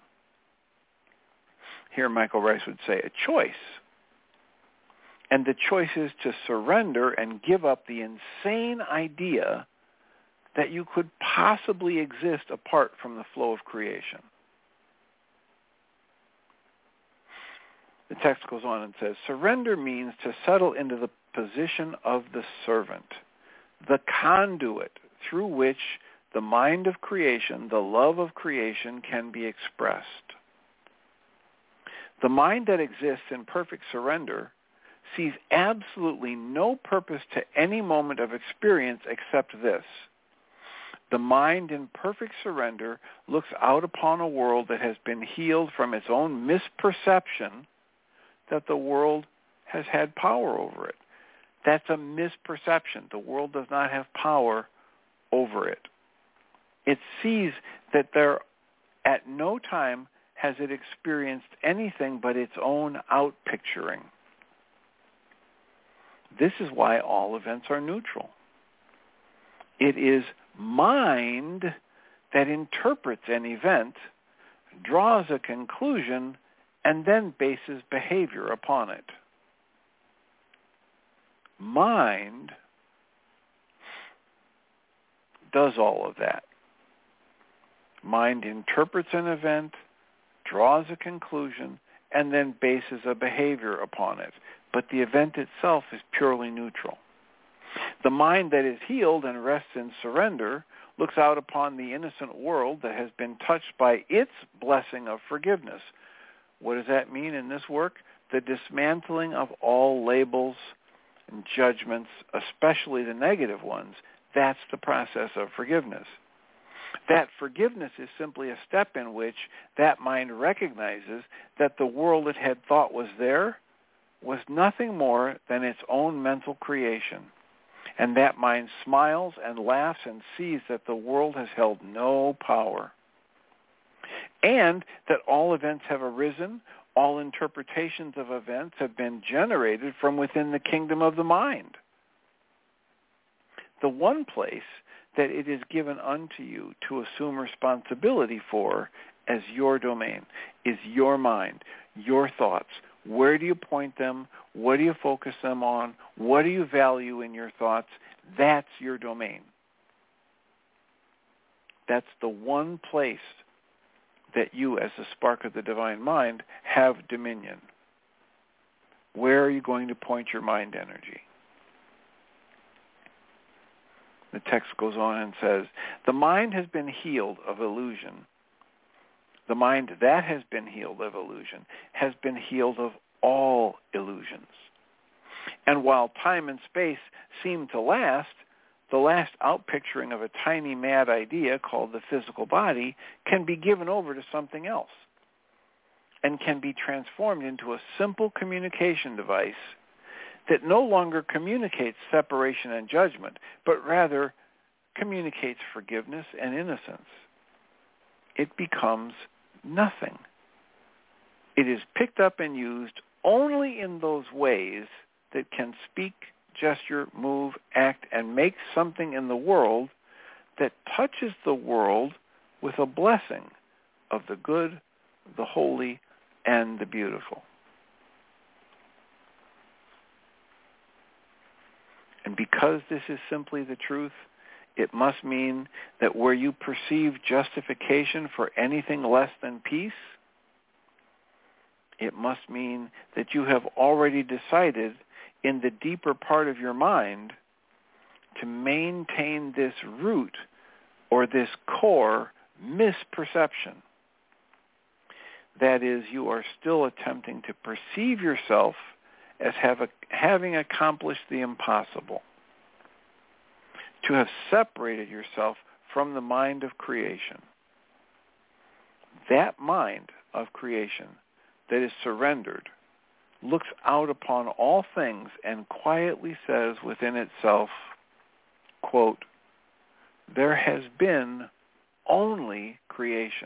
Here Michael Rice would say a choice. And the choice is to surrender and give up the insane idea that you could possibly exist apart from the flow of creation. The text goes on and says, surrender means to settle into the position of the servant, the conduit through which the mind of creation, the love of creation, can be expressed. The mind that exists in perfect surrender sees absolutely no purpose to any moment of experience except this. The mind in perfect surrender looks out upon a world that has been healed from its own misperception that the world has had power over it. That's a misperception. The world does not have power over it. It sees that there, at no time has it experienced anything but its own outpicturing. This is why all events are neutral. It is mind that interprets an event, draws a conclusion, and then bases behavior upon it. Mind does all of that. Mind interprets an event, draws a conclusion, and then bases a behavior upon it. but the event itself is purely neutral. The mind that is healed and rests in surrender looks out upon the innocent world that has been touched by its blessing of forgiveness. What does that mean in this work? The dismantling of all labels and judgments, especially the negative ones. That's the process of forgiveness. That forgiveness is simply a step in which that mind recognizes that the world it had thought was there was nothing more than its own mental creation. And that mind smiles and laughs and sees that the world has held no power. And that all events have arisen, all interpretations of events have been generated from within the kingdom of the mind. The one place that it is given unto you to assume responsibility for as your domain is your mind, your thoughts. Where do you point them? What do you focus them on? What do you value in your thoughts? That's your domain. That's the one place that you, as the spark of the divine mind, have dominion. Where are you going to point your mind energy? The text goes on and says, the mind has been healed of illusion. The mind that has been healed of illusion has been healed of all illusions. And while time and space seem to last, the last outpicturing of a tiny mad idea called the physical body can be given over to something else and can be transformed into a simple communication device that no longer communicates separation and judgment, but rather communicates forgiveness and innocence. It becomes nothing. It is picked up and used only in those ways that can speak, gesture, move, act, and make something in the world that touches the world with a blessing of the good, the holy, and the beautiful. And because this is simply the truth, it must mean that where you perceive justification for anything less than peace, it must mean that you have already decided in the deeper part of your mind to maintain this root or this core misperception. That is, you are still attempting to perceive yourself as have a, having accomplished the impossible, to have separated yourself from the mind of creation. That mind of creation that is surrendered looks out upon all things and quietly says within itself, quote, there has been only creation.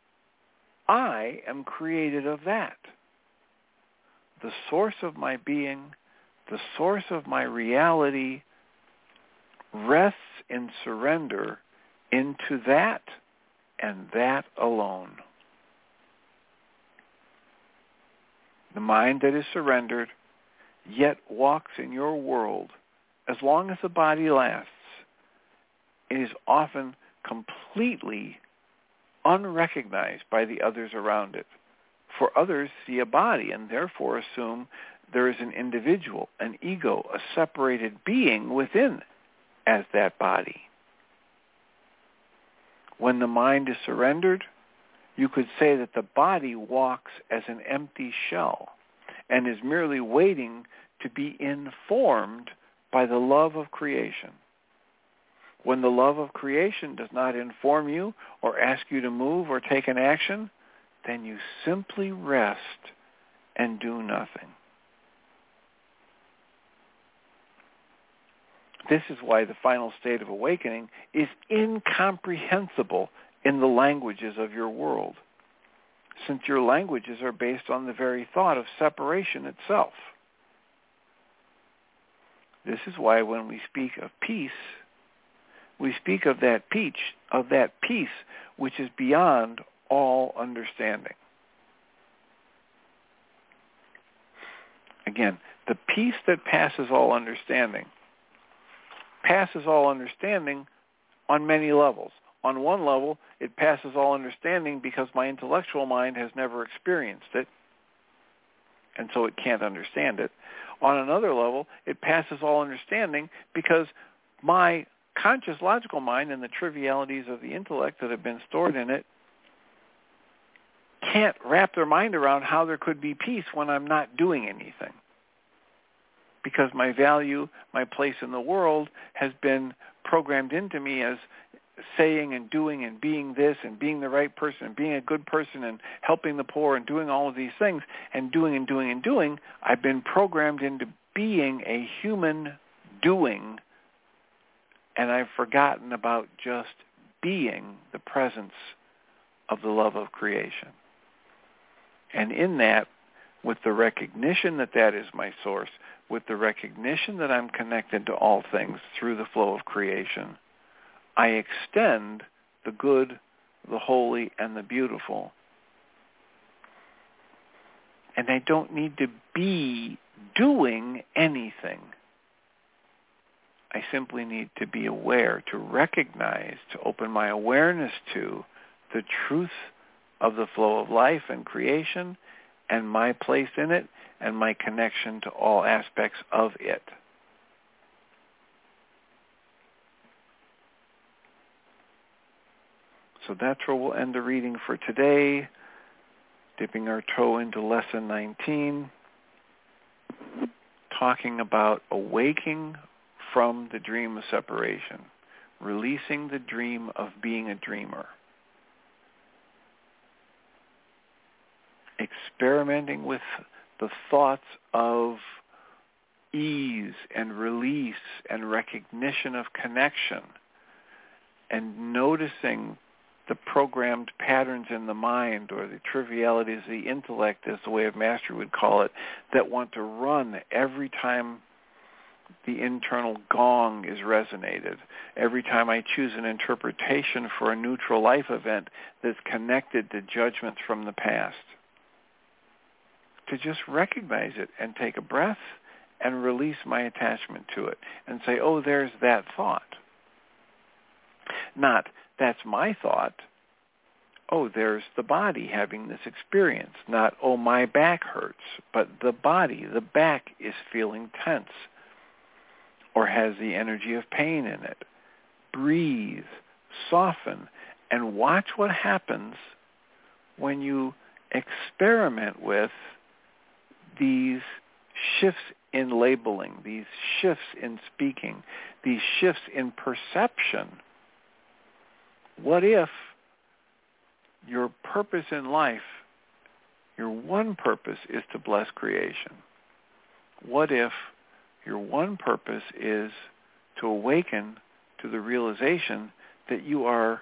I am created of that. The source of my being, the source of my reality, rests in surrender into that and that alone. The mind that is surrendered yet walks in your world as long as the body lasts. It is often completely unrecognized by the others around it. For others see a body and therefore assume there is an individual, an ego, a separated being within as that body. When the mind is surrendered, you could say that the body walks as an empty shell and is merely waiting to be informed by the love of creation. When the love of creation does not inform you or ask you to move or take an action, then you simply rest and do nothing. This is why the final state of awakening is incomprehensible in the languages of your world, since your languages are based on the very thought of separation itself. This is why when we speak of peace, we speak of that peace, of that peace which is beyond all understanding. Again, the peace that passes all understanding passes all understanding on many levels. On one level, it passes all understanding because my intellectual mind has never experienced it, and so it can't understand it. On another level, it passes all understanding because my conscious logical mind and the trivialities of the intellect that have been stored in it can't wrap their mind around how there could be peace when I'm not doing anything. Because my value, my place in the world has been programmed into me as saying and doing and being this and being the right person and being a good person and helping the poor and doing all of these things and doing and doing and doing. I've been programmed into being a human doing, and I've forgotten about just being the presence of the love of creation. And in that, with the recognition that that is my source, with the recognition that I'm connected to all things through the flow of creation, I extend the good, the holy, and the beautiful. And I don't need to be doing anything. I simply need to be aware, to recognize, to open my awareness to the truth of the flow of life and creation and my place in it and my connection to all aspects of it. So that's where we'll end the reading for today, dipping our toe into lesson nineteen, talking about awaking from the dream of separation, releasing the dream of being a dreamer, experimenting with the thoughts of ease and release and recognition of connection, and noticing the programmed patterns in the mind or the trivialities of the intellect, as the Way of Mastery would call it, that want to run every time the internal gong is resonated, every time I choose an interpretation for a neutral life event that's connected to judgments from the past. To just recognize it and take a breath and release my attachment to it and say, oh, there's that thought. Not, that's my thought. Oh, there's the body having this experience. Not, oh, my back hurts, but the body, the back is feeling tense or has the energy of pain in it. Breathe, soften, and watch what happens when you experiment with these shifts in labeling, these shifts in speaking, these shifts in perception. What if your purpose in life, your one purpose is to bless creation? What if your one purpose is to awaken to the realization that you are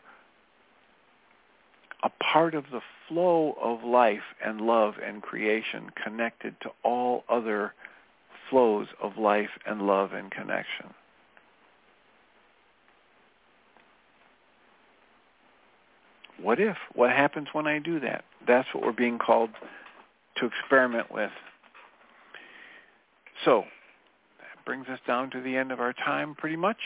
a part of the flow of life and love and creation, connected to all other flows of life and love and connection? What if? What happens when I do that? That's what we're being called to experiment with. So, that brings us down to the end of our time pretty much.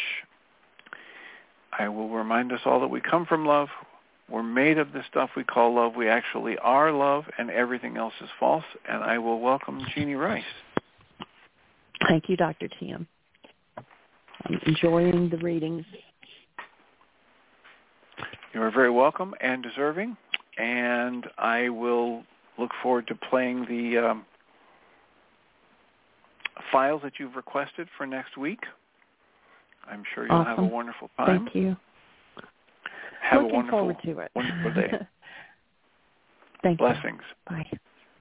I will remind us all that we come from love. We're made of the stuff we call love. We actually are love, and everything else is false. And I will welcome Jeannie Rice. Thank you, Doctor Tim. I'm enjoying the readings. You are very welcome and deserving, and I will look forward to playing the um, files that you've requested for next week. I'm sure you'll awesome. have a wonderful time. Thank you. Have Looking a wonderful, forward to it. wonderful day. Thank Blessings. you. Bye.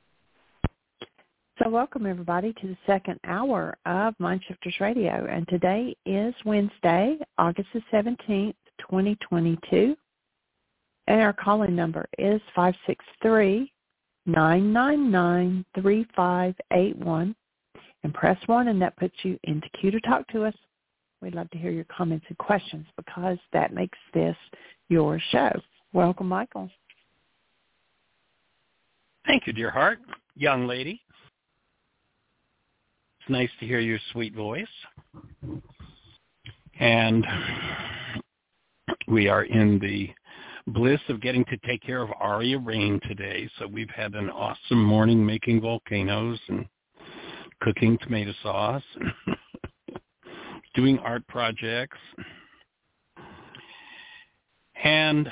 So welcome, everybody, to the second hour of Mindshifters Radio. And today is Wednesday, August the seventeenth, twenty twenty-two. And our calling number is five six three, nine nine nine, three five eight one. And press one, and that puts you into queue to talk to us. We'd love to hear your comments and questions because that makes this your show. Welcome, Michael. Thank you, dear heart. Young lady. It's nice to hear your sweet voice. And we are in the bliss of getting to take care of Aria Rain today. So we've had an awesome morning making volcanoes and cooking tomato sauce, doing art projects. And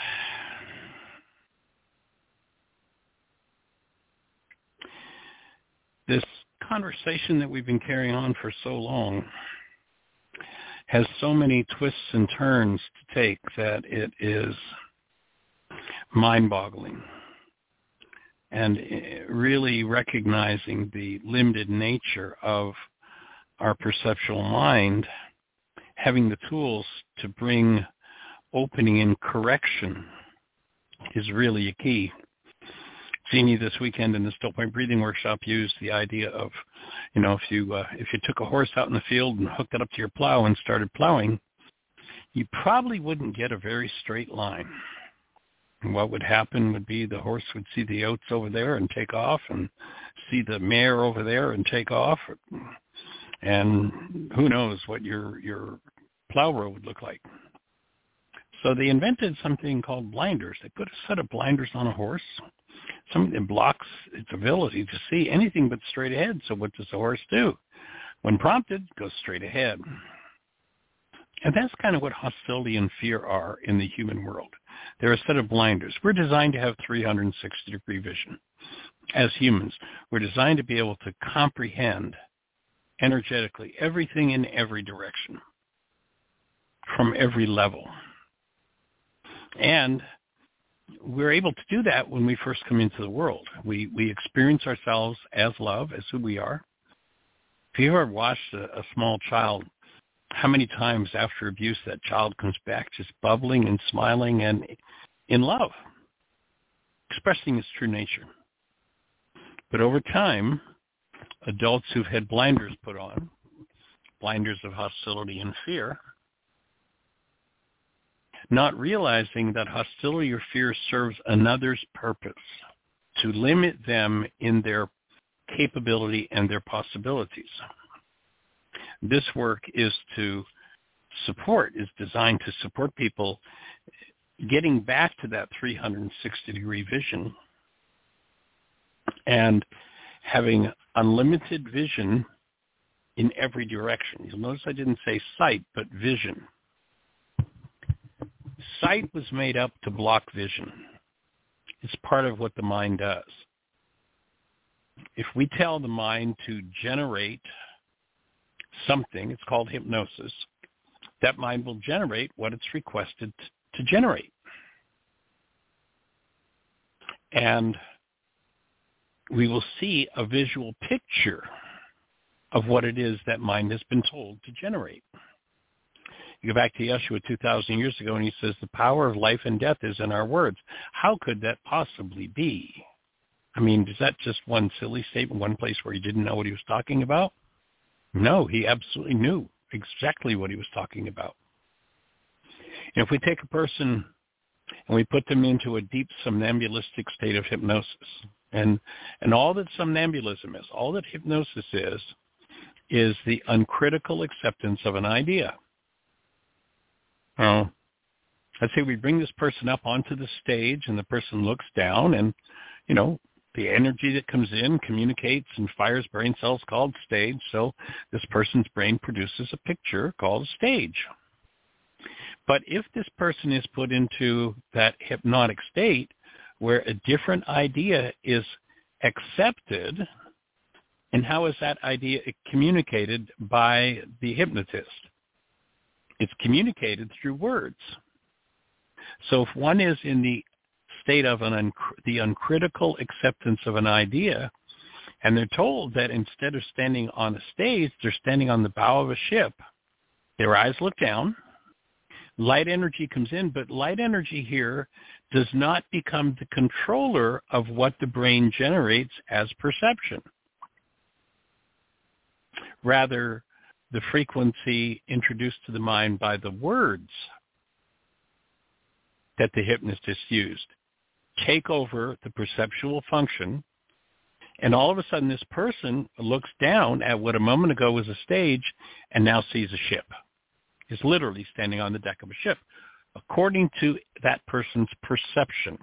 this conversation that we've been carrying on for so long has so many twists and turns to take that it is mind-boggling. And really recognizing the limited nature of our perceptual mind, having the tools to bring opening and correction is really a key. Jeannie this weekend in the Still Point Breathing Workshop used the idea of, you know, if you uh, if you took a horse out in the field and hooked it up to your plow and started plowing, you probably wouldn't get a very straight line. And what would happen would be the horse would see the oats over there and take off, and see the mare over there and take off, and who knows what your your plow row would look like. So they invented something called blinders. They put a set of blinders on a horse, something that blocks its ability to see anything but straight ahead. So what does the horse do? When prompted, it goes straight ahead. And that's kind of what hostility and fear are in the human world. They're a set of blinders. We're designed to have three hundred sixty degree vision. As humans, we're designed to be able to comprehend energetically everything in every direction, from every level. And we're able to do that when we first come into the world. We we experience ourselves as love, as who we are. If you ever watched a, a small child, how many times after abuse that child comes back just bubbling and smiling and in love, expressing its true nature. But over time, adults who've had blinders put on, blinders of hostility and fear, not realizing that hostility or fear serves another's purpose, to limit them in their capability and their possibilities. This work is to support, is designed to support people getting back to that three hundred sixty degree vision and having unlimited vision in every direction. You'll notice I didn't say sight, but vision. Sight was made up to block vision. It's part of what the mind does. If we tell the mind to generate something, it's called hypnosis, that mind will generate what it's requested to generate. And we will see a visual picture of what it is that mind has been told to generate. You go back to Yeshua two thousand years ago, and he says, the power of life and death is in our words. How could that possibly be? I mean, is that just one silly statement, one place where he didn't know what he was talking about? No, he absolutely knew exactly what he was talking about. And if we take a person and we put them into a deep somnambulistic state of hypnosis, and and all that somnambulism is, all that hypnosis is, is the uncritical acceptance of an idea. Well, let's say we bring this person up onto the stage, and the person looks down, and, you know, the energy that comes in communicates and fires brain cells called stage, so this person's brain produces a picture called a stage. But if this person is put into that hypnotic state where a different idea is accepted, and how is that idea communicated by the hypnotist? It's communicated through words. So if one is in the state of an un- the uncritical acceptance of an idea, and they're told that instead of standing on a stage, they're standing on the bow of a ship, their eyes look down, light energy comes in, but light energy here does not become the controller of what the brain generates as perception. Rather, the frequency introduced to the mind by the words that the hypnotist used take over the perceptual function, and all of a sudden this person looks down at what a moment ago was a stage and now sees a ship. Is literally standing on the deck of a ship, according to that person's perception.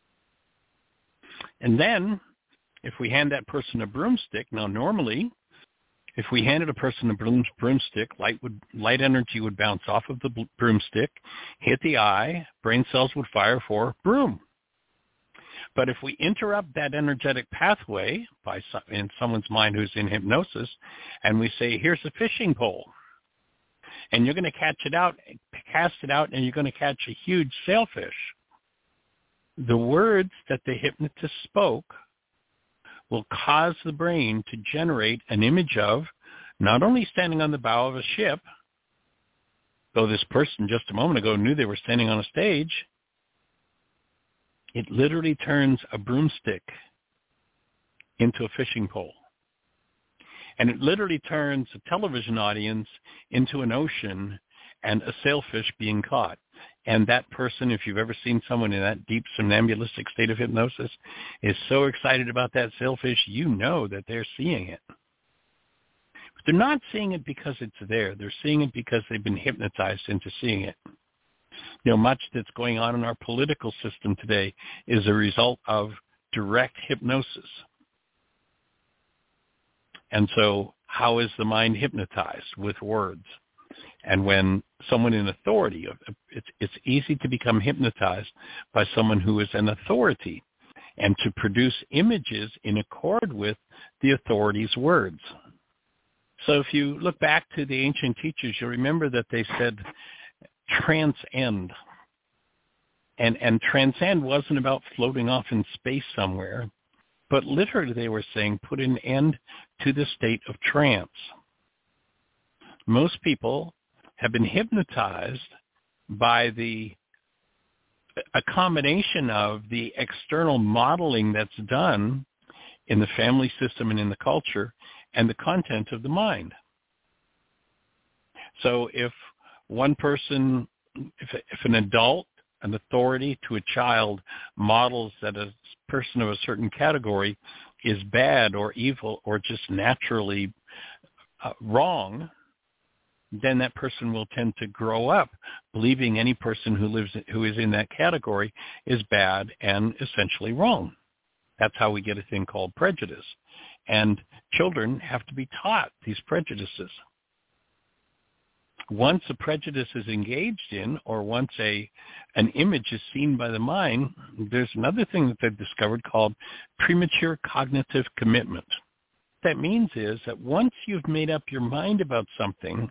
And then, if we hand that person a broomstick, now normally If we handed a person a broom, broomstick, light would light energy would bounce off of the broomstick, hit the eye, brain cells would fire for broom. But if we interrupt that energetic pathway by some, in someone's mind who's in hypnosis, and we say, here's a fishing pole, and you're going to catch it out, cast it out, and you're going to catch a huge sailfish, the words that the hypnotist spoke will cause the brain to generate an image of not only standing on the bow of a ship, though this person just a moment ago knew they were standing on a stage. It literally turns a broomstick into a fishing pole. And it literally turns a television audience into an ocean and a sailfish being caught. And that person, if you've ever seen someone in that deep somnambulistic state of hypnosis, is so excited about that sailfish, you know that they're seeing it. But they're not seeing it because it's there. They're seeing it because they've been hypnotized into seeing it. You know, much that's going on in our political system today is a result of direct hypnosis. And so how is the mind hypnotized? With words. And when someone in authority, it's, it's easy to become hypnotized by someone who is an authority and to produce images in accord with the authority's words. So if you look back to the ancient teachers, you'll remember that they said transcend. And, and transcend wasn't about floating off in space somewhere, but literally they were saying put an end to the state of trance. Most people have been hypnotized by the a combination of the external modeling that's done in the family system and in the culture and the content of the mind. So if one person, if, if an adult, an authority to a child models that a person of a certain category is bad or evil or just naturally uh, wrong, then that person will tend to grow up believing any person who lives, who is in that category is bad and essentially wrong. That's how we get a thing called prejudice. And children have to be taught these prejudices. Once a prejudice is engaged in, or once a an image is seen by the mind, there's another thing that they've discovered called premature cognitive commitment. What that means is that once you've made up your mind about something,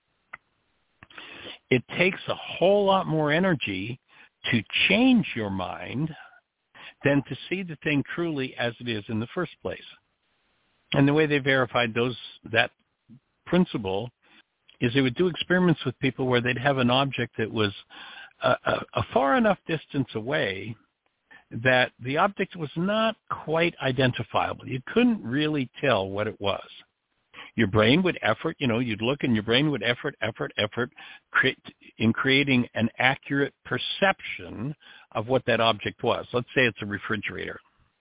it takes a whole lot more energy to change your mind than to see the thing truly as it is in the first place. And the way they verified those that principle is they would do experiments with people where they'd have an object that was a, a, a far enough distance away that the object was not quite identifiable. You couldn't really tell what it was. Your brain would effort, you know, you'd look and your brain would effort, effort, effort create, in creating an accurate perception of what that object was. Let's say it's a refrigerator.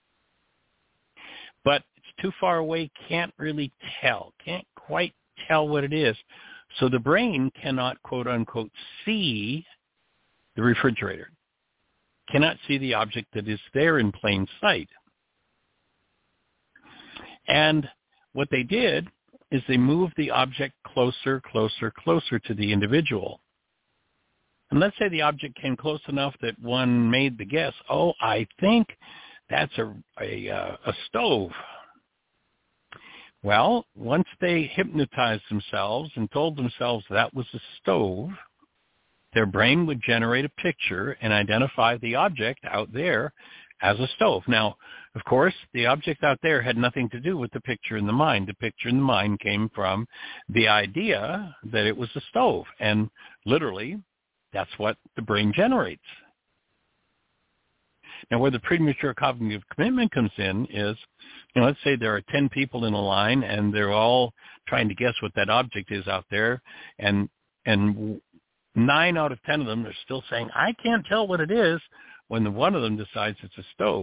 But it's too far away, can't really tell, can't quite tell what it is. So the brain cannot, quote unquote, see the refrigerator, cannot see the object that is there in plain sight. And what they did is they moved the object closer, closer, closer to the individual. And let's say the object came close enough that one made the guess, oh, I think that's a, a, uh, a stove. Well, once they hypnotized themselves and told themselves that was a stove, their brain would generate a picture and identify the object out there as a stove. Now, of course, the object out there had nothing to do with the picture in the mind. The picture in the mind came from the idea that it was a stove. And literally, that's what the brain generates. Now, where the premature cognitive commitment comes in is, you know, let's say there are ten people in a line and they're all trying to guess what that object is out there. And and nine out of ten of them are still saying, I can't tell what it is, when the one of them decides it's a stove.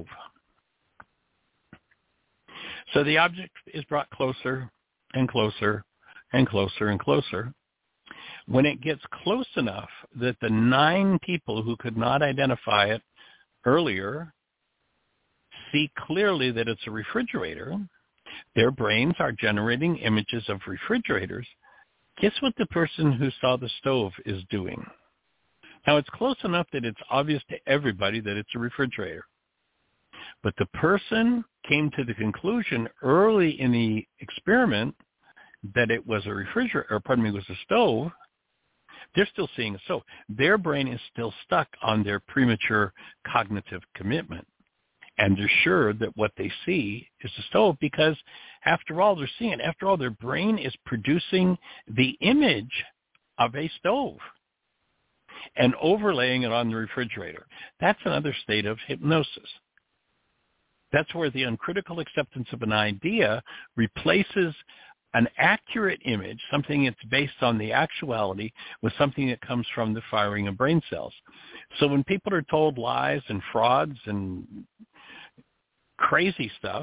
So the object is brought closer and closer and closer and closer. When it gets close enough that the nine people who could not identify it earlier see clearly that it's a refrigerator, Their brains are generating images of refrigerators. Guess what the person who saw the stove is doing? Now, it's close enough that it's obvious to everybody that it's a refrigerator. But the person came to the conclusion early in the experiment that it was a refrigerator, or pardon me, was a stove. They're still seeing a stove. Their brain is still stuck on their premature cognitive commitment. And they're sure that what they see is a stove because, after all, they're seeing it. After all, their brain is producing the image of a stove and overlaying it on the refrigerator. That's another state of hypnosis. That's where the uncritical acceptance of an idea replaces an accurate image, something that's based on the actuality, with something that comes from the firing of brain cells. So when people are told lies and frauds and crazy stuff,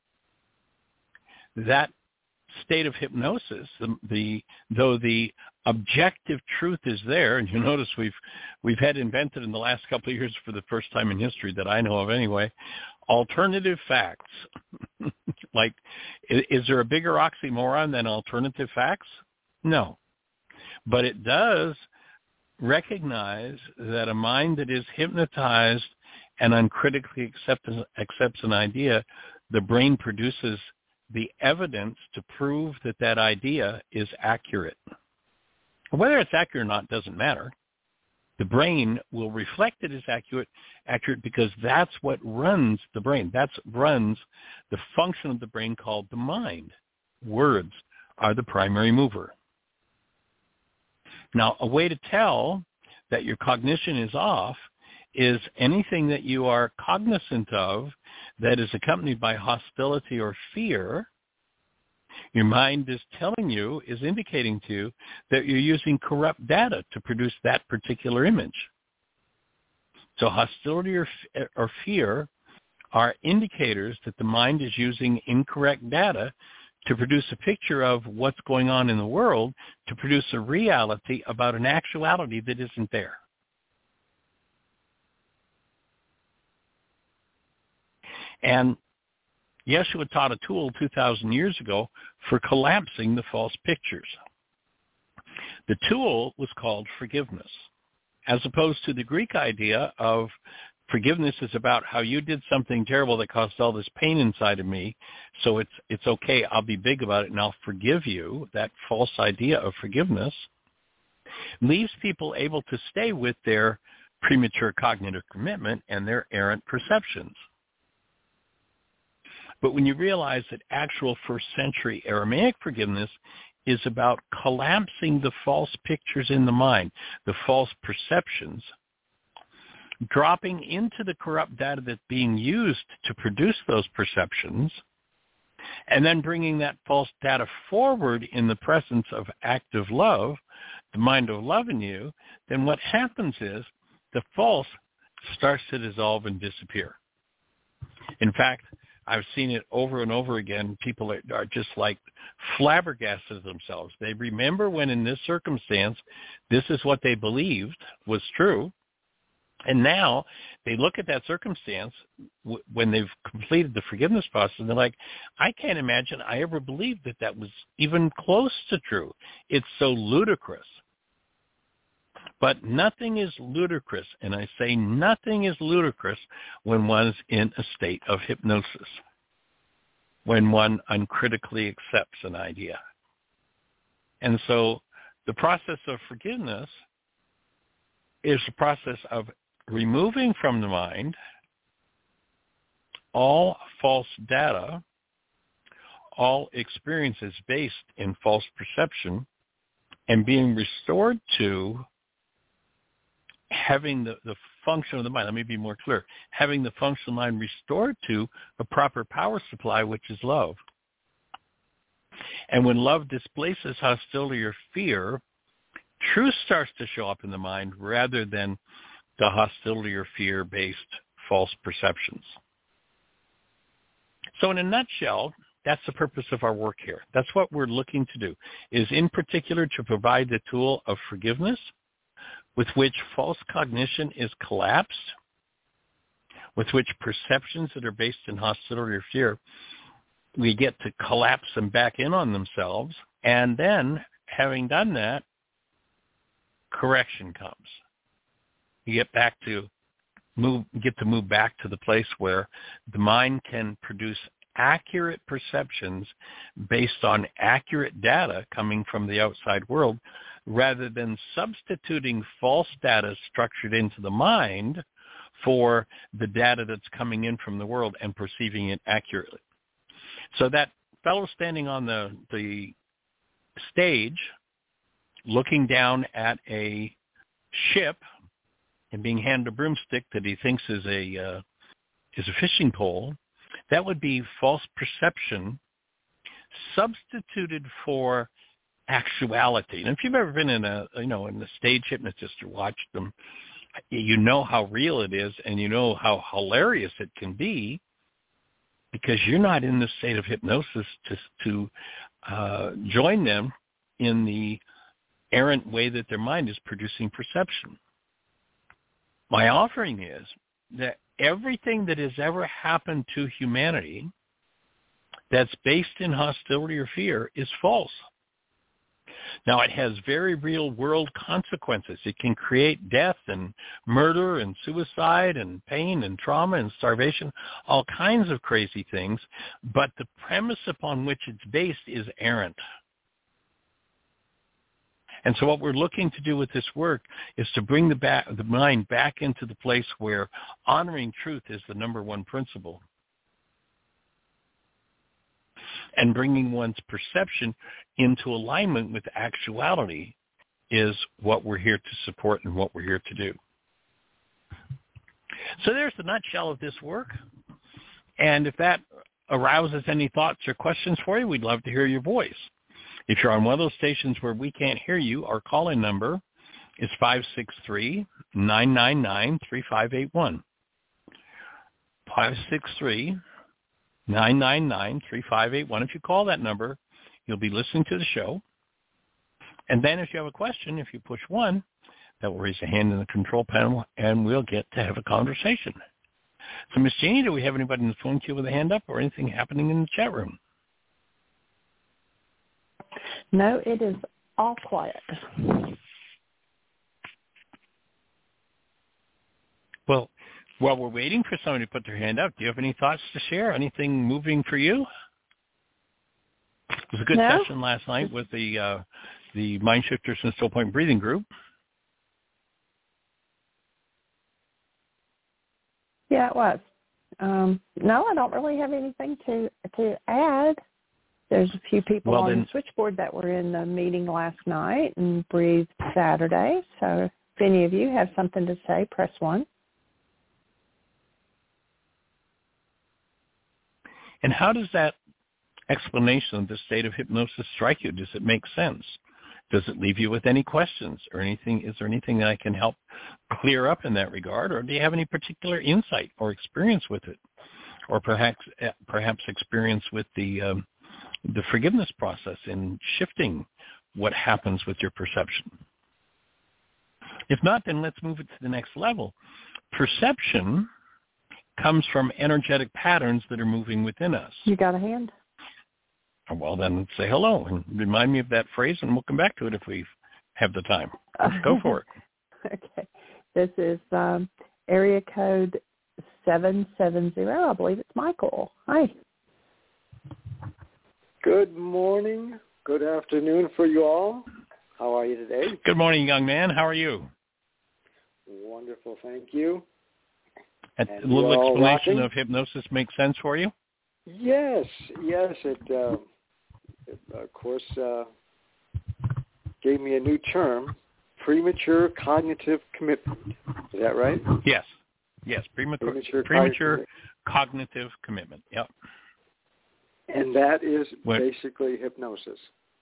that state of hypnosis, the, the though the objective truth is there, and you notice we've we've had invented in the last couple of years for the first time in history that I know of anyway, alternative facts. Like, is, is there a bigger oxymoron than alternative facts? No. But it does recognize that a mind that is hypnotized and uncritically accepts, accepts an idea, the brain produces the evidence to prove that that idea is accurate. Whether it's accurate or not doesn't matter. The brain will reflect it as accurate, accurate because that's what runs the brain. That's runs the function of the brain called the mind. Words are the primary mover. Now, a way to tell that your cognition is off is anything that you are cognizant of that is accompanied by hostility or fear. Your mind is telling you, is indicating to you that you're using corrupt data to produce that particular image. So hostility or, or fear are indicators that the mind is using incorrect data to produce a picture of what's going on in the world, to produce a reality about an actuality that isn't there. And Yeshua taught a tool two thousand years ago for collapsing the false pictures. The tool was called forgiveness, as opposed to the Greek idea of forgiveness is about how you did something terrible that caused all this pain inside of me, so it's it's okay, I'll be big about it and I'll forgive you. That false idea of forgiveness leaves people able to stay with their premature cognitive commitment and their errant perceptions. But when you realize that actual first century Aramaic forgiveness is about collapsing the false pictures in the mind, the false perceptions, dropping into the corrupt data that's being used to produce those perceptions, and then bringing that false data forward in the presence of active love, the mind of love in you, then what happens is the false starts to dissolve and disappear. In fact, I've seen it over and over again. People are, are just like flabbergasted themselves. They remember when in this circumstance, this is what they believed was true. And now they look at that circumstance w- when they've completed the forgiveness process, and they're like, I can't imagine I ever believed that that was even close to true. It's so ludicrous. But nothing is ludicrous, and I say nothing is ludicrous when one's in a state of hypnosis, when one uncritically accepts an idea. And so the process of forgiveness is the process of removing from the mind all false data, all experiences based in false perception, and being restored to having the, the function of the mind, let me be more clear, having the function of the mind restored to a proper power supply, which is love. And when love displaces hostility or fear, truth starts to show up in the mind rather than the hostility or fear-based false perceptions. So in a nutshell, that's the purpose of our work here. That's what we're looking to do, is in particular to provide the tool of forgiveness with which false cognition is collapsed, with which perceptions that are based in hostility or fear we get to collapse them back in on themselves. And then, having done that, correction comes. You get back to move, get to move back to the place where the mind can produce accurate perceptions based on accurate data coming from the outside world, rather than substituting false data structured into the mind for the data that's coming in from the world and perceiving it accurately. So that fellow standing on the, the stage, looking down at a ship and being handed a broomstick that he thinks is a uh, is a fishing pole, that would be false perception substituted for actuality. And if you've ever been in a you know in a stage hypnotist or watched them, you know how real it is, and you know how hilarious it can be, because you're not in the state of hypnosis to to uh, join them in the errant way that their mind is producing perception. My offering is that everything that has ever happened to humanity that's based in hostility or fear is false. Now, it has very real world consequences. It can create death and murder and suicide and pain and trauma and starvation, all kinds of crazy things, but the premise upon which it's based is errant. And so what we're looking to do with this work is to bring the, back, the mind back into the place where honoring truth is the number one principle, and bringing one's perception into alignment with actuality is what we're here to support and what we're here to do. So there's the nutshell of this work. And if that arouses any thoughts or questions for you, we'd love to hear your voice. If you're on one of those stations where we can't hear you, our call-in number is five six three, nine nine nine, three five eight one. five six three, nine nine nine, three five eight one. If you call that number, you'll be listening to the show. And then if you have a question, if you push one, that will raise a hand in the control panel, and we'll get to have a conversation. So, Miss Jeannie, do we have anybody in the phone queue with a hand up or anything happening in the chat room? No, it is all quiet. Well, while we're waiting for somebody to put their hand up, do you have any thoughts to share? Anything moving for you? It was a good no. session last night with the uh, the Mind Shifters and Still Point Breathing group. Yeah, it was. Um, no, I don't really have anything to to add. There's a few people well, on then, the switchboard that were in the meeting last night and breathed Saturday. So if any of you have something to say, press one. And how does that explanation of the state of hypnosis strike you? Does it make sense? Does it leave you with any questions or anything? Is there anything that I can help clear up in that regard? Or do you have any particular insight or experience with it? Or perhaps perhaps experience with the um, the forgiveness process in shifting what happens with your perception? If not, then let's move it to the next level. Perception comes from energetic patterns that are moving within us. You got a hand? Well, then let's say hello and remind me of that phrase, and we'll come back to it if we have the time. Let's go for it. Okay. This is um, area code seven seven zero. I believe it's Michael. Hi. Good morning. Good afternoon for you all. How are you today? Good morning, young man. How are you? Wonderful. Thank you. A little explanation of hypnosis makes sense for you? Yes. Yes. It, uh, it of course, uh, gave me a new term, premature cognitive commitment. Is that right? Yes. Yes. Premature, premature, premature cognitive. cognitive commitment. Yep. And that is what? basically hypnosis.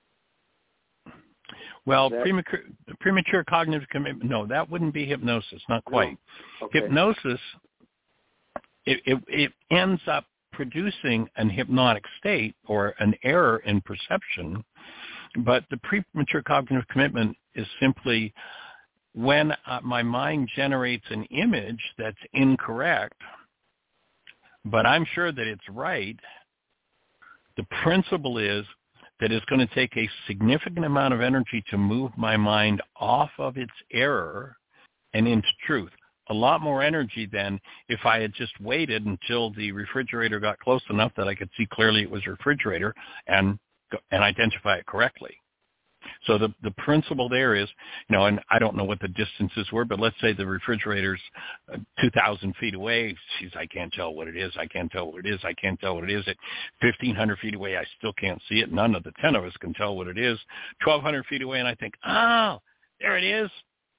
Well, that... premature, premature cognitive commitment, no, that wouldn't be hypnosis, not quite. No. Okay. Hypnosis, it, it, it ends up producing an hypnotic state or an error in perception, but the premature cognitive commitment is simply when uh, my mind generates an image that's incorrect, but I'm sure that it's right, the principle is that it's going to take a significant amount of energy to move my mind off of its error and into truth. A lot more energy than if I had just waited until the refrigerator got close enough that I could see clearly it was a refrigerator and and identify it correctly. So the the principle there is, you know, and I don't know what the distances were, but let's say the refrigerator's uh, two thousand feet away. Geez, I can't tell what it is. I can't tell what it is. I can't tell what it is. At fifteen hundred feet away, I still can't see it. None of the ten of us can tell what it is. twelve hundred feet away, and I think, oh, there it is.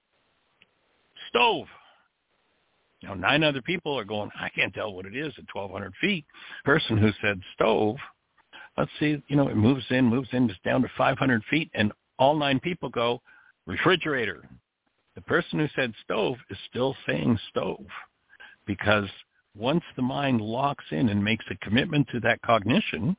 Stove. Now, nine other people are going, I can't tell what it is at twelve hundred feet. Person who said stove, let's see, you know, it moves in, moves in, it's down to five hundred feet, and all nine people go, refrigerator. The person who said stove is still saying stove, because once the mind locks in and makes a commitment to that cognition,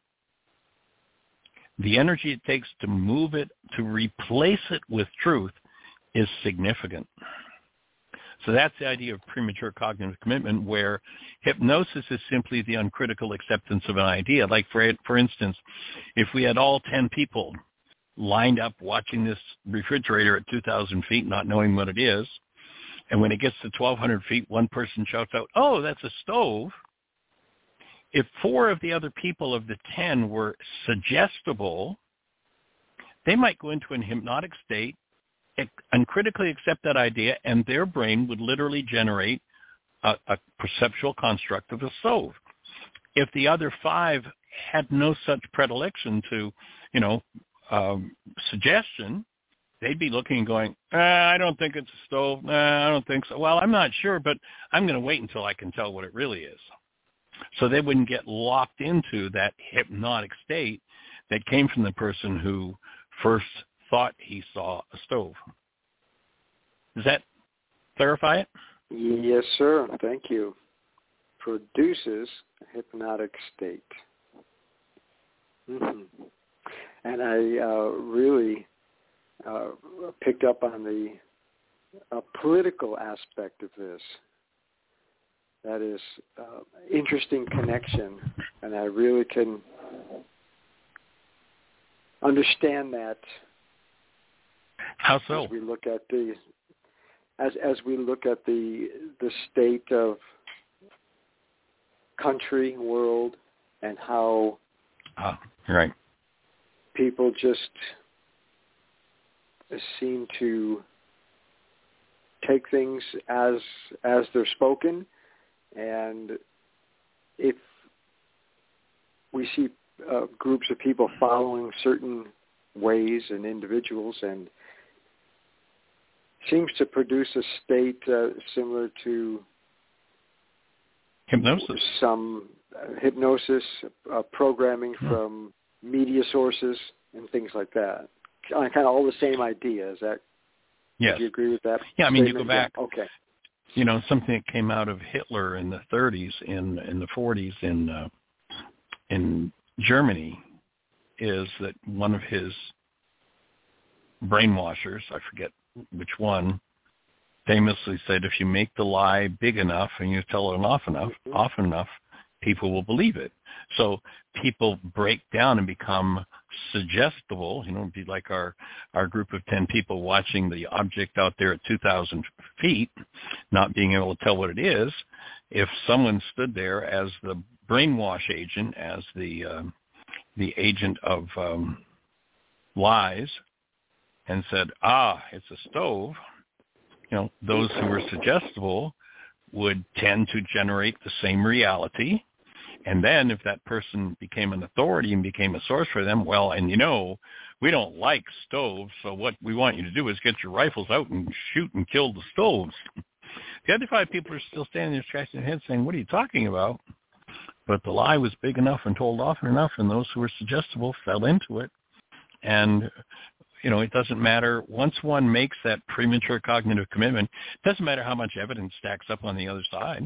the energy it takes to move it, to replace it with truth, is significant. So that's the idea of premature cognitive commitment, where hypnosis is simply the uncritical acceptance of an idea. Like, for for instance, if we had all ten people lined up watching this refrigerator at two thousand feet, not knowing what it is, and when it gets to twelve hundred feet, one person shouts out, oh, that's a stove. If four of the other people of the ten were suggestible, they might go into an hypnotic state, uncritically accept that idea, and their brain would literally generate a, a perceptual construct of a stove. If the other five had no such predilection to, you know, um, suggestion, they'd be looking and going, uh, I don't think it's a stove. Nah, I don't think so. Well, I'm not sure, but I'm going to wait until I can tell what it really is. So they wouldn't get locked into that hypnotic state that came from the person who first thought he saw a stove. Does that clarify it? Yes, sir. Thank you. Produces a hypnotic state. Mm-hmm. And I uh, really uh, picked up on the uh, political aspect of this. That is uh, interesting connection, and I really can understand that. How so? As we look at the as as we look at the the state of country, world, and how uh, right. people just seem to take things as as they're spoken, and if we see uh, groups of people following certain ways and individuals, and seems to produce a state uh, similar to hypnosis, some uh, hypnosis, uh, programming hmm. from media sources and things like that. Kind of all the same idea. Is that? Yes. Do you agree with that? Yeah, I mean, statement? you go back. Yeah. Okay. You know, something that came out of Hitler in the thirties, in in the forties, in uh, in Germany, is that one of his brainwashers, I forget which one, famously said, if you make the lie big enough and you tell it often enough, mm-hmm. often enough, people will believe it. So people break down and become suggestible. You know, it'd be like our, our group of ten people watching the object out there at two thousand feet, not being able to tell what it is. If someone stood there as the brainwash agent, as the uh, the agent of um, lies, and said, ah, it's a stove, you know, those who were suggestible would tend to generate the same reality. And then if that person became an authority and became a source for them, well, and you know, we don't like stoves, so what we want you to do is get your rifles out and shoot and kill the stoves. The other five people are still standing there scratching their heads saying, what are you talking about? But the lie was big enough and told often enough, and those who were suggestible fell into it. And you know, it doesn't matter. Once one makes that premature cognitive commitment, it doesn't matter how much evidence stacks up on the other side.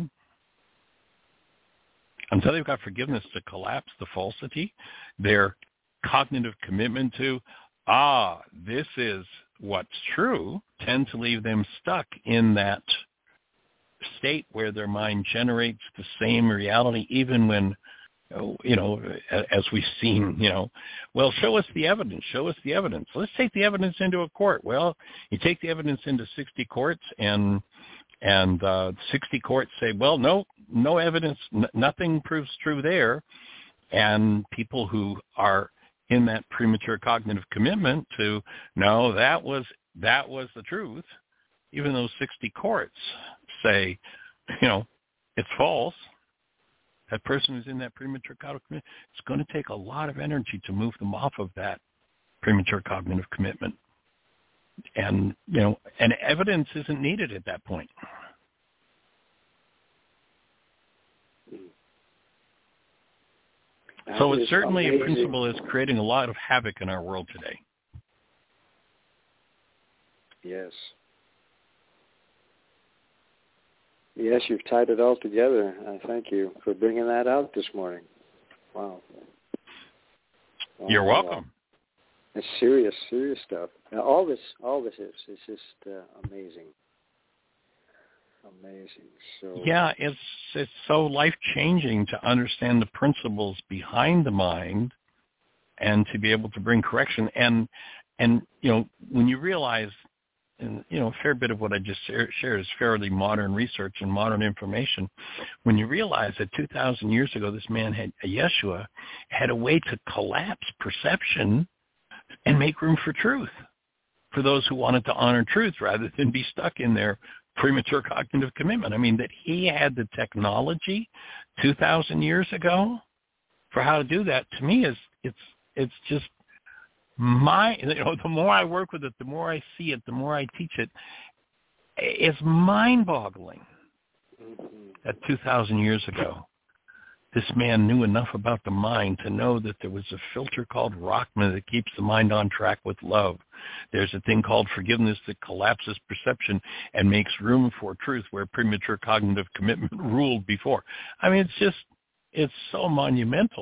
Until they've got forgiveness to collapse the falsity, their cognitive commitment to, ah, this is what's true, tend to leave them stuck in that state where their mind generates the same reality, even when you know, as we've seen, you know, well, show us the evidence, show us the evidence. Let's take the evidence into a court. Well, you take the evidence into sixty courts, and and uh, sixty courts say, well, no, no evidence, n- nothing proves true there. And people who are in that premature cognitive commitment to, no, that was that was the truth, even though sixty courts say, you know, it's false. That person who's in that premature cognitive commitment, it's going to take a lot of energy to move them off of that premature cognitive commitment. And, you know, and evidence isn't needed at that point. That So it's certainly amazing. a principle that's creating a lot of havoc in our world today. Yes. Yes, you've tied it all together. Uh, thank you for bringing that out this morning. Wow. wow You're welcome. It's serious, serious stuff. Now, all this, all this is, is just uh, amazing. Amazing. So yeah, it's it's so life-changing to understand the principles behind the mind, and to be able to bring correction. And and you know, when you realize, and you know, a fair bit of what I just shared is fairly modern research and modern information. When you realize that two thousand years ago, this man had Yeshua had a way to collapse perception and make room for truth, for those who wanted to honor truth rather than be stuck in their premature cognitive commitment. I mean, that he had the technology two thousand years ago for how to do that, to me is it's it's just my, you know, the more I work with it, the more I see it, the more I teach it, it's mind-boggling that two thousand years ago, this man knew enough about the mind to know that there was a filter called Rachman that keeps the mind on track with love. There's a thing called forgiveness that collapses perception and makes room for truth where premature cognitive commitment ruled before. I mean, it's just, it's so monumental.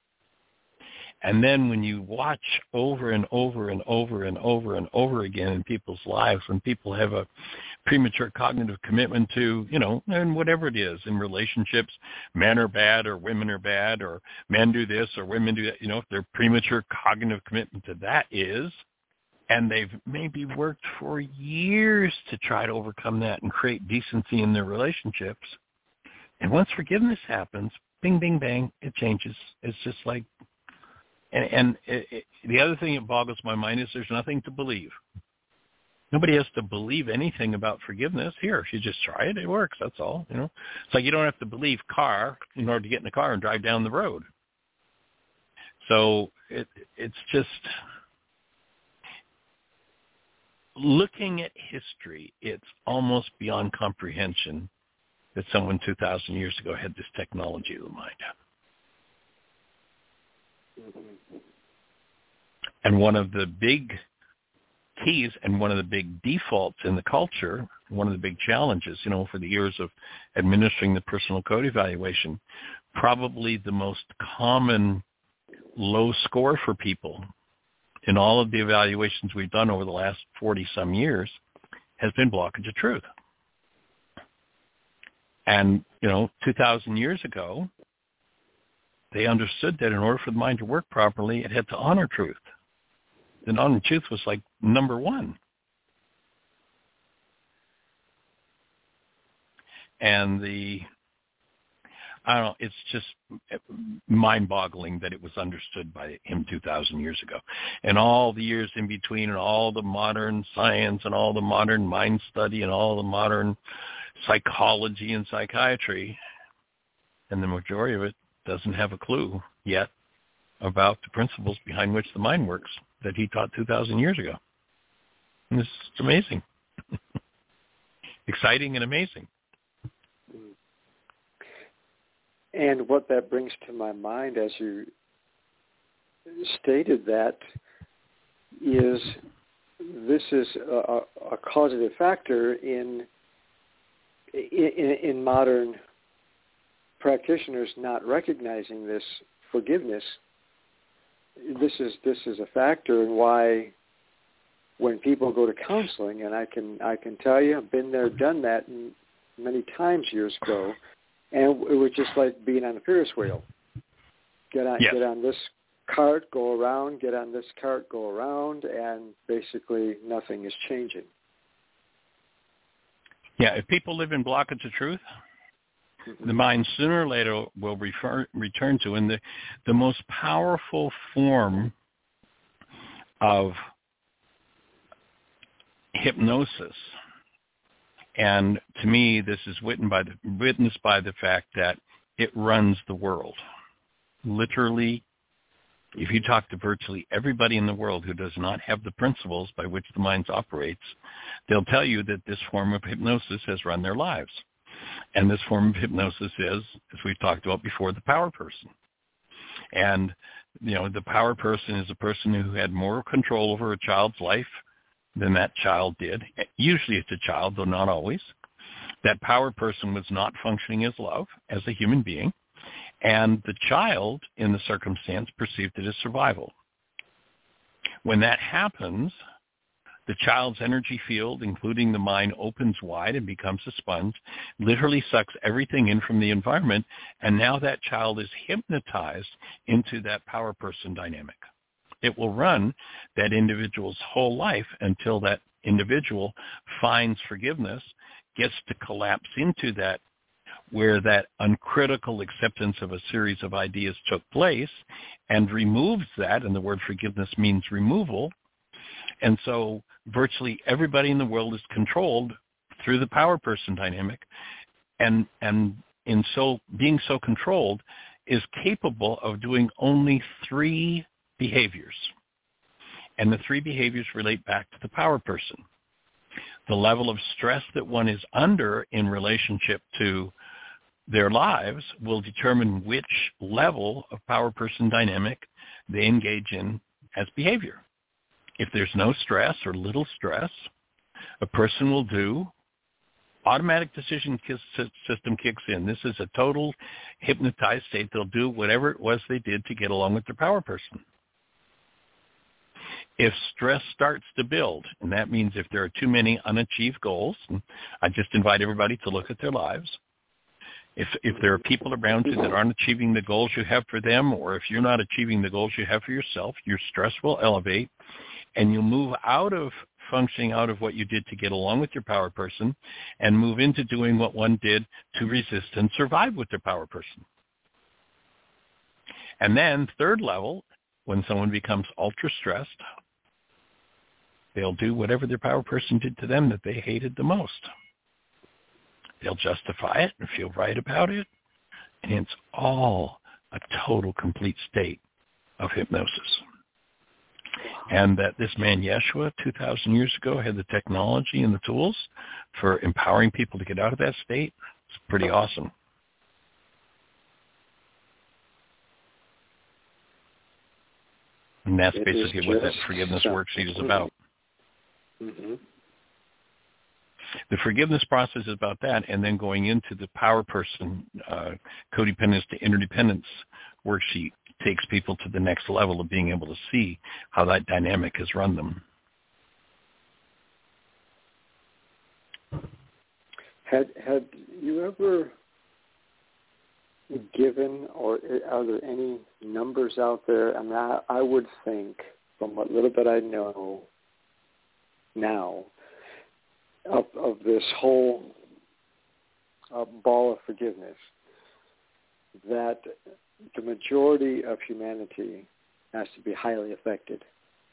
And then when you watch over and over and over and over and over again in people's lives, when people have a premature cognitive commitment to, you know, and whatever it is in relationships, men are bad or women are bad or men do this or women do that, you know, if their premature cognitive commitment to that is, and they've maybe worked for years to try to overcome that and create decency in their relationships. And once forgiveness happens, bing, bing, bang, it changes. It's just like, And, and it, it, the other thing that boggles my mind is there's nothing to believe. Nobody has to believe anything about forgiveness. Here, if you just try it, it works. That's all. You know, it's like you don't have to believe car in order to get in the car and drive down the road. So it, it's just looking at history. It's almost beyond comprehension that someone two thousand years ago had this technology of the mind. And one of the big keys and one of the big defaults in the culture, one of the big challenges, you know, for the years of administering the personal code evaluation, probably the most common low score for people in all of the evaluations we've done over the last forty-some years has been blockage of truth. And, you know, two thousand years ago, they understood that in order for the mind to work properly, it had to honor truth. And honoring truth was like number one. And the, I don't know, it's just mind-boggling that it was understood by him two thousand years ago. And all the years in between and all the modern science and all the modern mind study and all the modern psychology and psychiatry, and the majority of it doesn't have a clue yet about the principles behind which the mind works that he taught two thousand years ago. And it's amazing. Exciting and amazing. And what that brings to my mind as you stated that is this is a, a causative factor in, in in modern practitioners not recognizing this forgiveness. This is this is a factor in why when people go to counseling, and I can I can tell you I've been there, done that many times years ago, and it was just like being on a Ferris wheel. get on yes. get on this cart, go around, get on this cart, go around, and basically nothing is changing. Yeah, if people live in blockage of truth, mm-hmm. the mind sooner or later will refer, return to, and the, the most powerful form of hypnosis, and to me this is witnessed by the, witnessed by the fact that it runs the world. Literally, if you talk to virtually everybody in the world who does not have the principles by which the mind operates, they'll tell you that this form of hypnosis has run their lives. And this form of hypnosis is, as we've talked about before, the power person. And, you know, the power person is a person who had more control over a child's life than that child did. Usually it's a child, though not always. That power person was not functioning as love, as a human being. And the child, in the circumstance, perceived it as survival. When that happens, the child's energy field, including the mind, opens wide and becomes a sponge, literally sucks everything in from the environment, and now that child is hypnotized into that power person dynamic. It will run that individual's whole life until that individual finds forgiveness, gets to collapse into that, where that uncritical acceptance of a series of ideas took place, and removes that, and the word forgiveness means removal. And so virtually everybody in the world is controlled through the power person dynamic, and and in so being so controlled is capable of doing only three behaviors. And the three behaviors relate back to the power person. The level of stress that one is under in relationship to their lives will determine which level of power person dynamic they engage in as behavior. If there's no stress or little stress, a person will do, automatic decision system kicks in. This is a total hypnotized state. They'll do whatever it was they did to get along with their power person. If stress starts to build, and that means if there are too many unachieved goals, and I just invite everybody to look at their lives. If if there are people around you that aren't achieving the goals you have for them, or if you're not achieving the goals you have for yourself, your stress will elevate, and you'll move out of functioning out of what you did to get along with your power person and move into doing what one did to resist and survive with their power person. And then third level, when someone becomes ultra-stressed, they'll do whatever their power person did to them that they hated the most. They'll justify it and feel right about it. And it's all a total, complete state of hypnosis. And that this man, Yeshua, two thousand years ago, had the technology and the tools for empowering people to get out of that state. It's pretty awesome. And that's it basically what that forgiveness worksheet is about. Mm-hmm. The forgiveness process is about that, and then going into the power person, uh, codependence to interdependence worksheet takes people to the next level of being able to see how that dynamic has run them. Had had you ever given, or are there any numbers out there? I mean, I, I would think, from what little bit I know now, Of, of this whole uh, ball of forgiveness, that the majority of humanity has to be highly affected.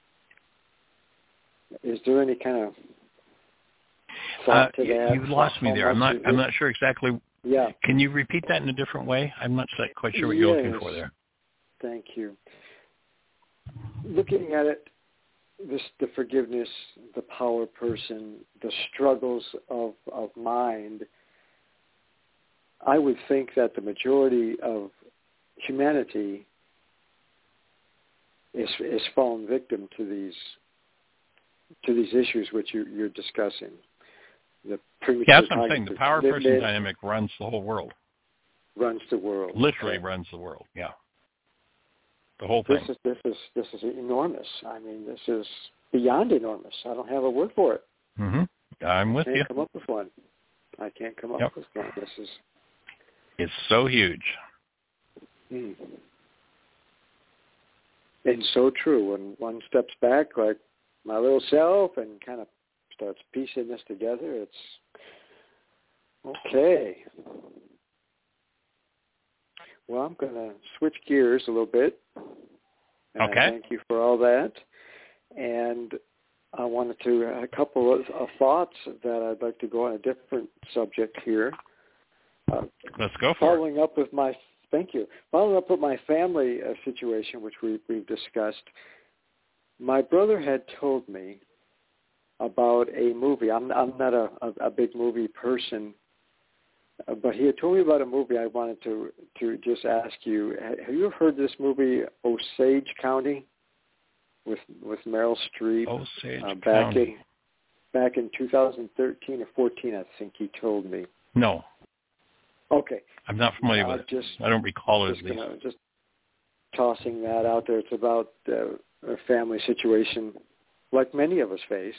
Is there any kind of thought uh, to that? You lost me there. I'm not. I'm not sure exactly. Yeah. Can you repeat that in a different way? I'm not quite sure what you're yes. looking for there. Thank you. Looking at it, This, the forgiveness, the power person, the struggles of, of mind, I would think that the majority of humanity is is fallen victim to these to these issues which you, you're discussing. The yeah, that's what I'm saying. The power person they, dynamic runs the whole world. Runs the world. Literally okay. runs the world, yeah. The whole thing. This is this is this is enormous. I mean, this is beyond enormous. I don't have a word for it. Mm-hmm. I'm with I can't you. come up with one. I can't come up yep. with one. This is. It's so huge. Hmm. and so true. When one steps back, like my little self, and kind of starts piecing this together, it's okay. Well, I'm going to switch gears a little bit. Okay. Uh, thank you for all that. And I wanted to, a couple of, of thoughts that I'd like to go on a different subject here. Uh, Let's go for following it. up with my, thank you, following up with my family uh, situation, which we, we've discussed, my brother had told me about a movie. I'm, I'm not a, a, a big movie person, uh, but he had told me about a movie. I wanted to, to just ask you, have you heard this movie, Osage County, with with Meryl Streep? Osage uh, back County. in back in two thousand thirteen or fourteen, I think he told me. No. Okay. I'm not familiar uh, with it. Just, I don't recall it just, at least. gonna, just tossing that out there. It's about uh, a family situation like many of us face.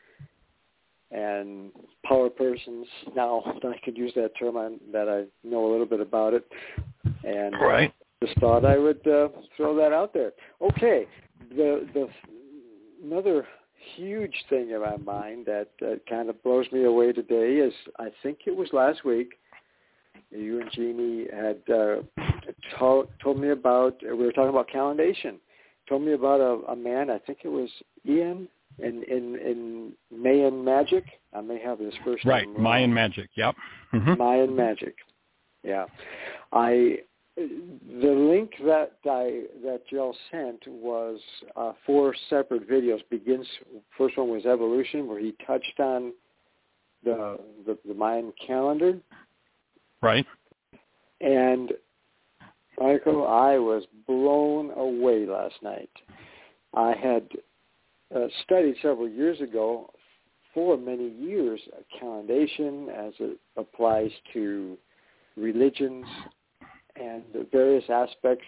And power persons, now I could use that term, I, that I know a little bit about it. And Right. uh, just thought I would uh, throw that out there. Okay. The the another huge thing in my mind that uh, kind of blows me away today is, I think it was last week, you and Jeannie had uh, told, told me about, we were talking about calendation, told me about a, a man, I think it was Ian, in, in, in Mayan Magic. I may have his first Right, name wrong. Mayan Magic, yep. Mm-hmm. Mayan Magic, yeah. I... The link that I that y'all sent was uh, four separate videos. Begins first one was Evolution, where he touched on the the, the Mayan calendar. Right. And Michael, I was blown away last night. I had uh, studied several years ago, for many years, calendation as it applies to religions and the various aspects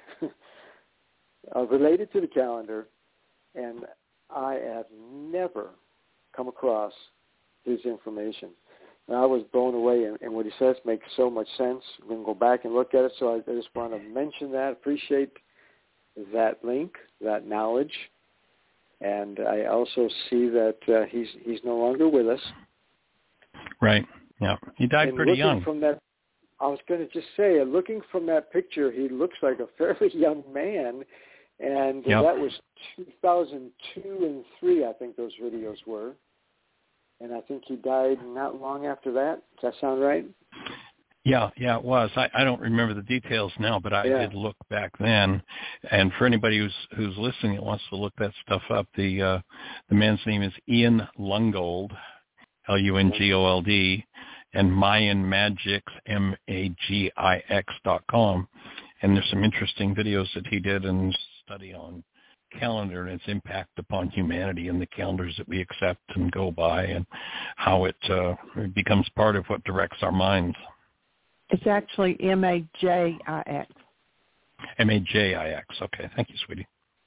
uh, related to the calendar, and I have never come across his information. And I was blown away, and, and what he says makes so much sense. We can go back and look at it, so I, I just want to mention that, appreciate that link, that knowledge, and I also see that uh, he's he's no longer with us. Right, yeah. He died and pretty looking young. From that, I was going to just say, looking from that picture, he looks like a fairly young man, and Yep. that was two thousand two and three, I think those videos were, and I think he died not long after that. Does that sound right? Yeah, yeah, it was. I, I don't remember the details now, but I Yeah. did look back then. And for anybody who's who's listening that wants to look that stuff up, the uh, the man's name is Ian Lungold, L U N G O L D. And Mayan Magics, M A G I X dot com. And there's some interesting videos that he did and study on calendar and its impact upon humanity and the calendars that we accept and go by and how it, uh, it becomes part of what directs our minds. It's actually M A J I X. M A J I X. Okay. Thank you, sweetie.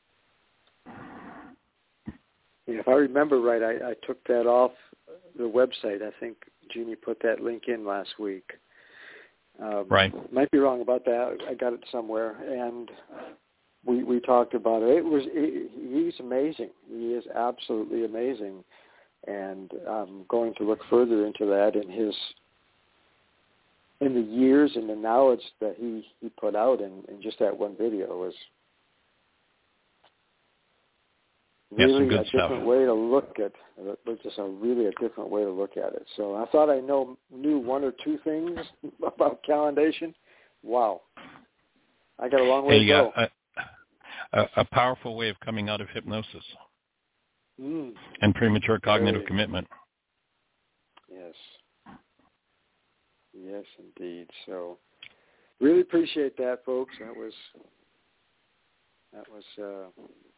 Yeah, if I remember right, I, I took that off the website. I think Jeannie put that link in last week. Um, Right. Might be wrong about that. I got it somewhere, and we we talked about it. It was it, he's amazing. He is absolutely amazing, and I'm going to look further into that in his in the years and the knowledge that he he put out in, in just that one video was really yeah, a different stuff. way to look at it. It's just a really a different way to look at it. So I thought I know knew one or two things about calendation. Wow, I got a long way Hey, to go. uh, a, a, a powerful way of coming out of hypnosis Mm. and premature cognitive Very. commitment. Yes, yes, indeed. So really appreciate that, folks. That was that was. Uh,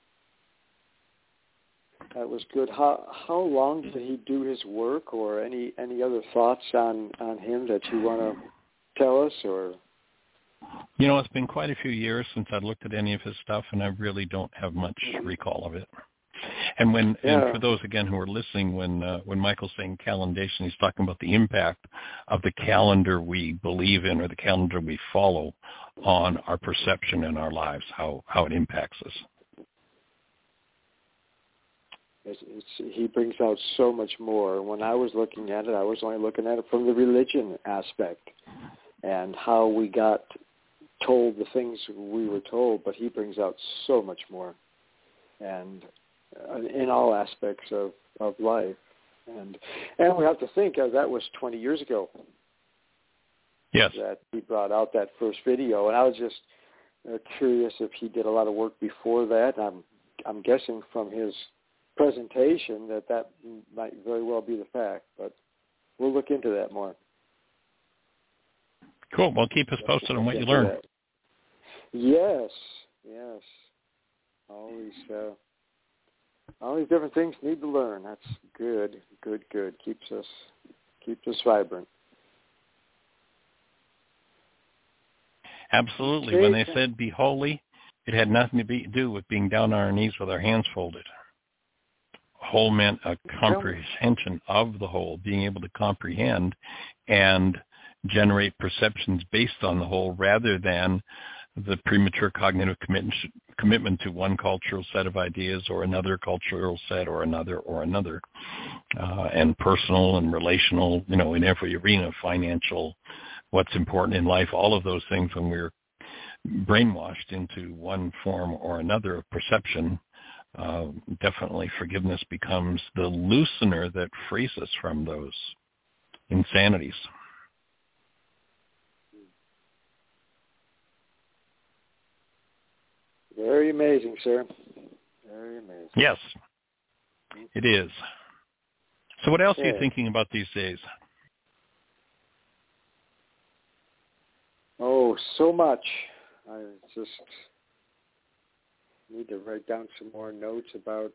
That was good. How how long did he do his work, or any, any other thoughts on, on him that you want to tell us? Or You know, it's been quite a few years since I looked at any of his stuff, and I really don't have much recall of it. And when Yeah. and for those again who are listening, when uh, when Michael's saying calendation, he's talking about the impact of the calendar we believe in or the calendar we follow on our perception in our lives, how how it impacts us. It's, it's, he brings out so much more. When I was looking at it, I was only looking at it from the religion aspect and how we got told the things we were told, but he brings out so much more, and uh, in all aspects of, of life. And and we have to think uh, that was twenty years ago. Yes. That he brought out that first video, and I was just uh, curious if he did a lot of work before that. I'm I'm guessing from his presentation that that might very well be the fact, but we'll look into that more. Cool. Well, keep us posted on what you learn. That. Yes, yes. All these, uh, all these different things need to learn. That's good, good, good. Keeps us, keeps us vibrant. Absolutely. Okay. When they said be holy, it had nothing to be, do with being down on our knees with our hands folded. Whole meant a comprehension of the whole, being able to comprehend and generate perceptions based on the whole rather than the premature cognitive commitment commitment to one cultural set of ideas or another cultural set or another or another, uh, and personal and relational, you know, in every arena, financial, what's important in life, all of those things when we're brainwashed into one form or another of perception, uh, definitely forgiveness becomes the loosener that frees us from those insanities. Very amazing, sir. Very amazing. Yes, it is. So what else okay. are you thinking about these days? Oh, so much. I just need to write down some more notes about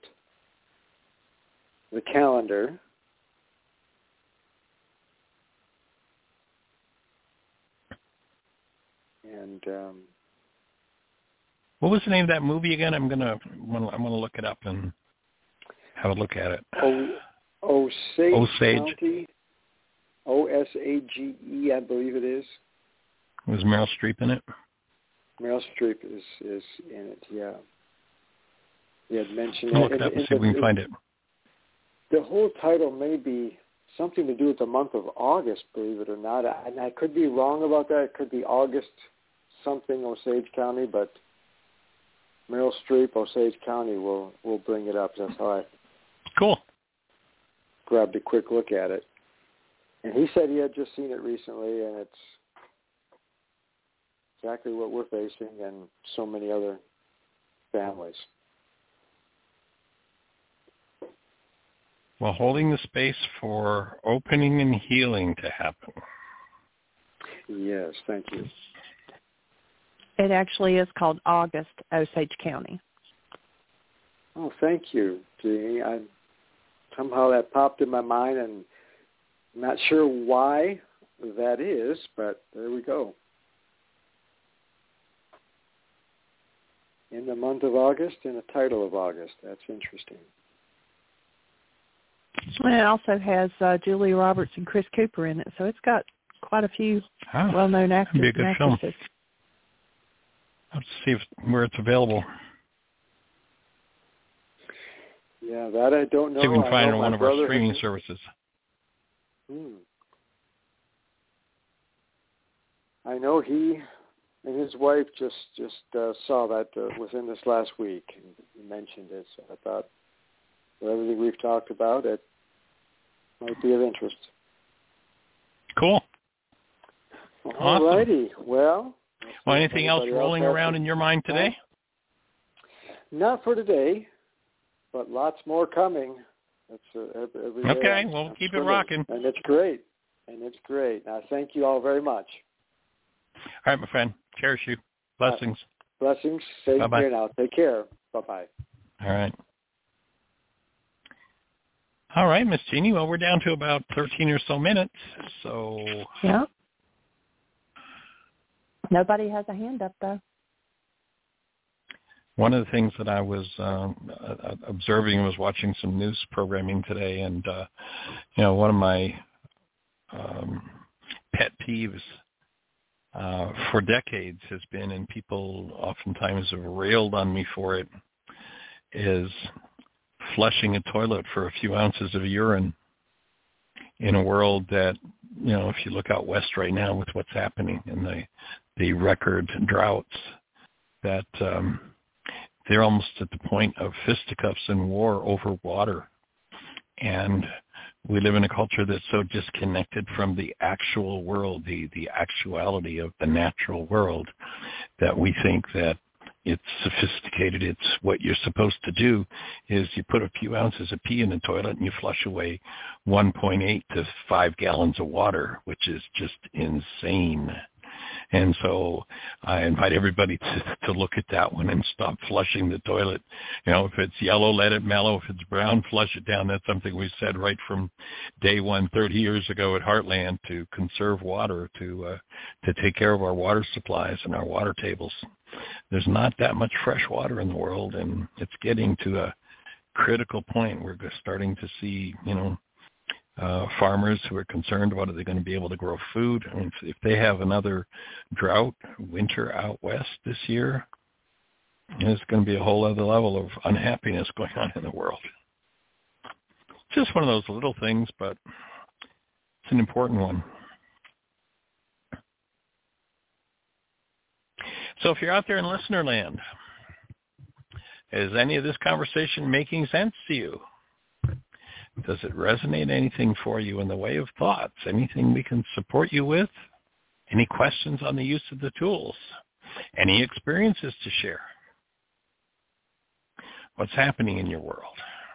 the calendar. And um, what was the name of that movie again? I'm gonna I'm gonna look it up and have a look at it. O- Osage, Osage County, O S A G E, I believe it is. Was Meryl Streep in it? Meryl Streep is, is in it, yeah. You had mentioned I'll it. look it up and, and see if we can find it. The whole title may be something to do with the month of August, believe it or not. I, and I could be wrong about that. It could be August something, Osage County, but Meryl Streep, Osage County will will bring it up. That's how I cool. grabbed a quick look at it. And he said he had just seen it recently, and it's exactly what we're facing and so many other families. Well, holding the space for opening and healing to happen. Yes, thank you. It actually is called August, Osage County. Oh, thank you, Jeannie. I, somehow that popped in my mind, and I'm not sure why that is, but there we go. In the month of August, in the title of August. That's interesting. And it also has uh, Julia Roberts and Chris Cooper in it, so it's got quite a few oh, well-known actors be a good and film. actresses. Let's see if, where it's available. Yeah, that I don't know. See if we can I find it know on my one of our brother streaming has... services. Hmm. I know he and his wife just just uh, saw that uh, within this last week. And he mentioned it, so I thought, with everything we've talked about, it might be of interest. Cool. All righty. Well, well, anything else rolling else around in your mind today? Not for today, but lots more coming. That's uh, every, every day. Okay, well, That's keep it rocking. And it's great. And it's great. I thank you all very much. All right, my friend. Cherish you. Blessings. Uh, blessings. Stay Bye-bye. here now. Take care. Bye-bye. All right. All right, Miss Jeannie. Well, we're down to about thirteen or so minutes. So yeah. Nobody has a hand up, though. One of the things that I was um, observing was watching some news programming today, and uh, you know, one of my um, pet peeves uh, for decades has been, and people oftentimes have railed on me for it, is flushing a toilet for a few ounces of urine in a world that, you know, if you look out west right now with what's happening in the the record droughts, that um, they're almost at the point of fisticuffs and war over water. And we live in a culture that's so disconnected from the actual world, the, the actuality of the natural world, that we think that it's sophisticated. It's what you're supposed to do is you put a few ounces of pee in the toilet and you flush away one point eight to five gallons of water, which is just insane. And so I invite everybody to, to look at that one and stop flushing the toilet. You know, if it's yellow, let it mellow. If it's brown, flush it down. That's something we said right from day one, thirty years ago at Heartland, to conserve water, to uh, to take care of our water supplies and our water tables. There's not that much fresh water in the world, and it's getting to a critical point. We're starting to see, you know, Uh, farmers who are concerned about, are they going to be able to grow food? I mean, if, if they have another drought winter out west this year, there's going to be a whole other level of unhappiness going on in the world. Just one of those little things, but it's an important one. So if you're out there in listener land, is any of this conversation making sense to you? Does it resonate anything for you in the way of thoughts? Anything we can support you with? Any questions on the use of the tools? Any experiences to share? What's happening in your world?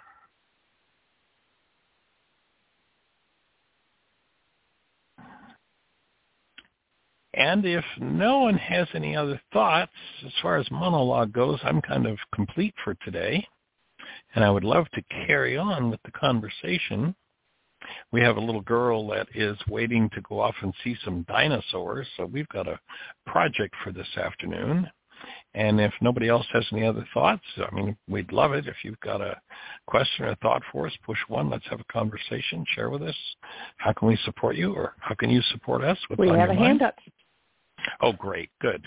And if no one has any other thoughts, as far as monologue goes, I'm kind of complete for today. And I would love to carry on with the conversation. We have a little girl that is waiting to go off and see some dinosaurs, so we've got a project for this afternoon. And if nobody else has any other thoughts, I mean, we'd love it. If you've got a question or a thought for us, push one. Let's have a conversation. Share with us. How can we support you, or how can you support us? What's we on have your a mind? hand up. Oh, great. Good.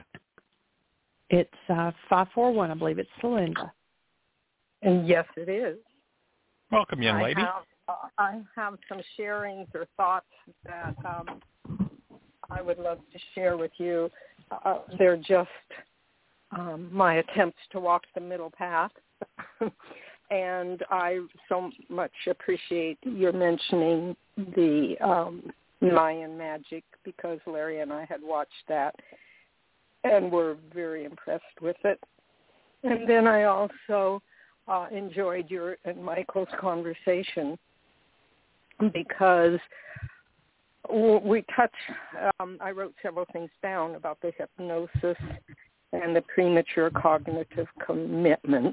It's uh, five four one, I believe. It's Celinda. And yes, it is. Welcome, young lady. I have, uh, I have some sharings or thoughts that um, I would love to share with you. Uh, they're just um, my attempts to walk the middle path. And I so much appreciate your mentioning the um, Mayan magic, because Larry and I had watched that and were very impressed with it. And then I also Uh, enjoyed your and Michael's conversation, because we touch, um, I wrote several things down about the hypnosis and the premature cognitive commitment,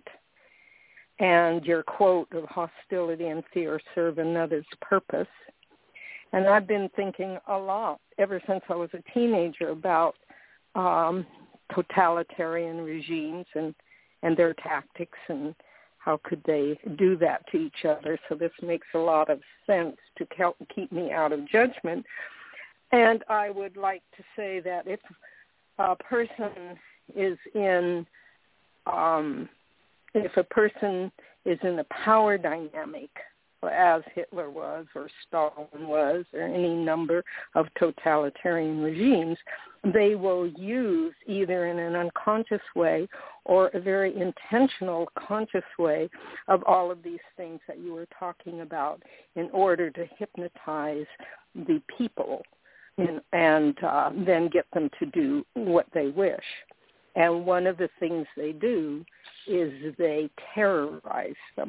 and your quote of hostility and fear serve another's purpose. And I've been thinking a lot ever since I was a teenager about um, totalitarian regimes and, and their tactics, and how could they do that to each other? So this makes a lot of sense to keep me out of judgment. And I would like to say that if a person is in, um, if a person is in a power dynamic, as Hitler was, or Stalin was, or any number of totalitarian regimes, they will use, either in an unconscious way or a very intentional conscious way, of all of these things that you were talking about in order to hypnotize the people and, and uh, then get them to do what they wish. And one of the things they do is they terrorize them,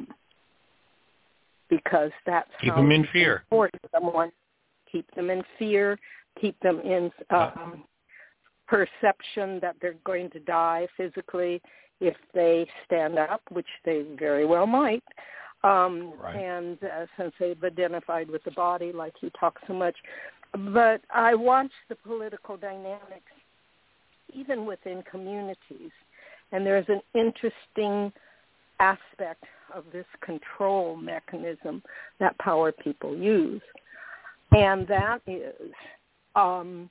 because that's keep how them in fear. Support someone, keep them in fear, keep them in um, perception that they're going to die physically if they stand up, which they very well might. Um, right. And uh, since they've identified with the body, like you talk so much. But I watch the political dynamics even within communities, and there's an interesting aspect of this control mechanism that power people use, and that is um,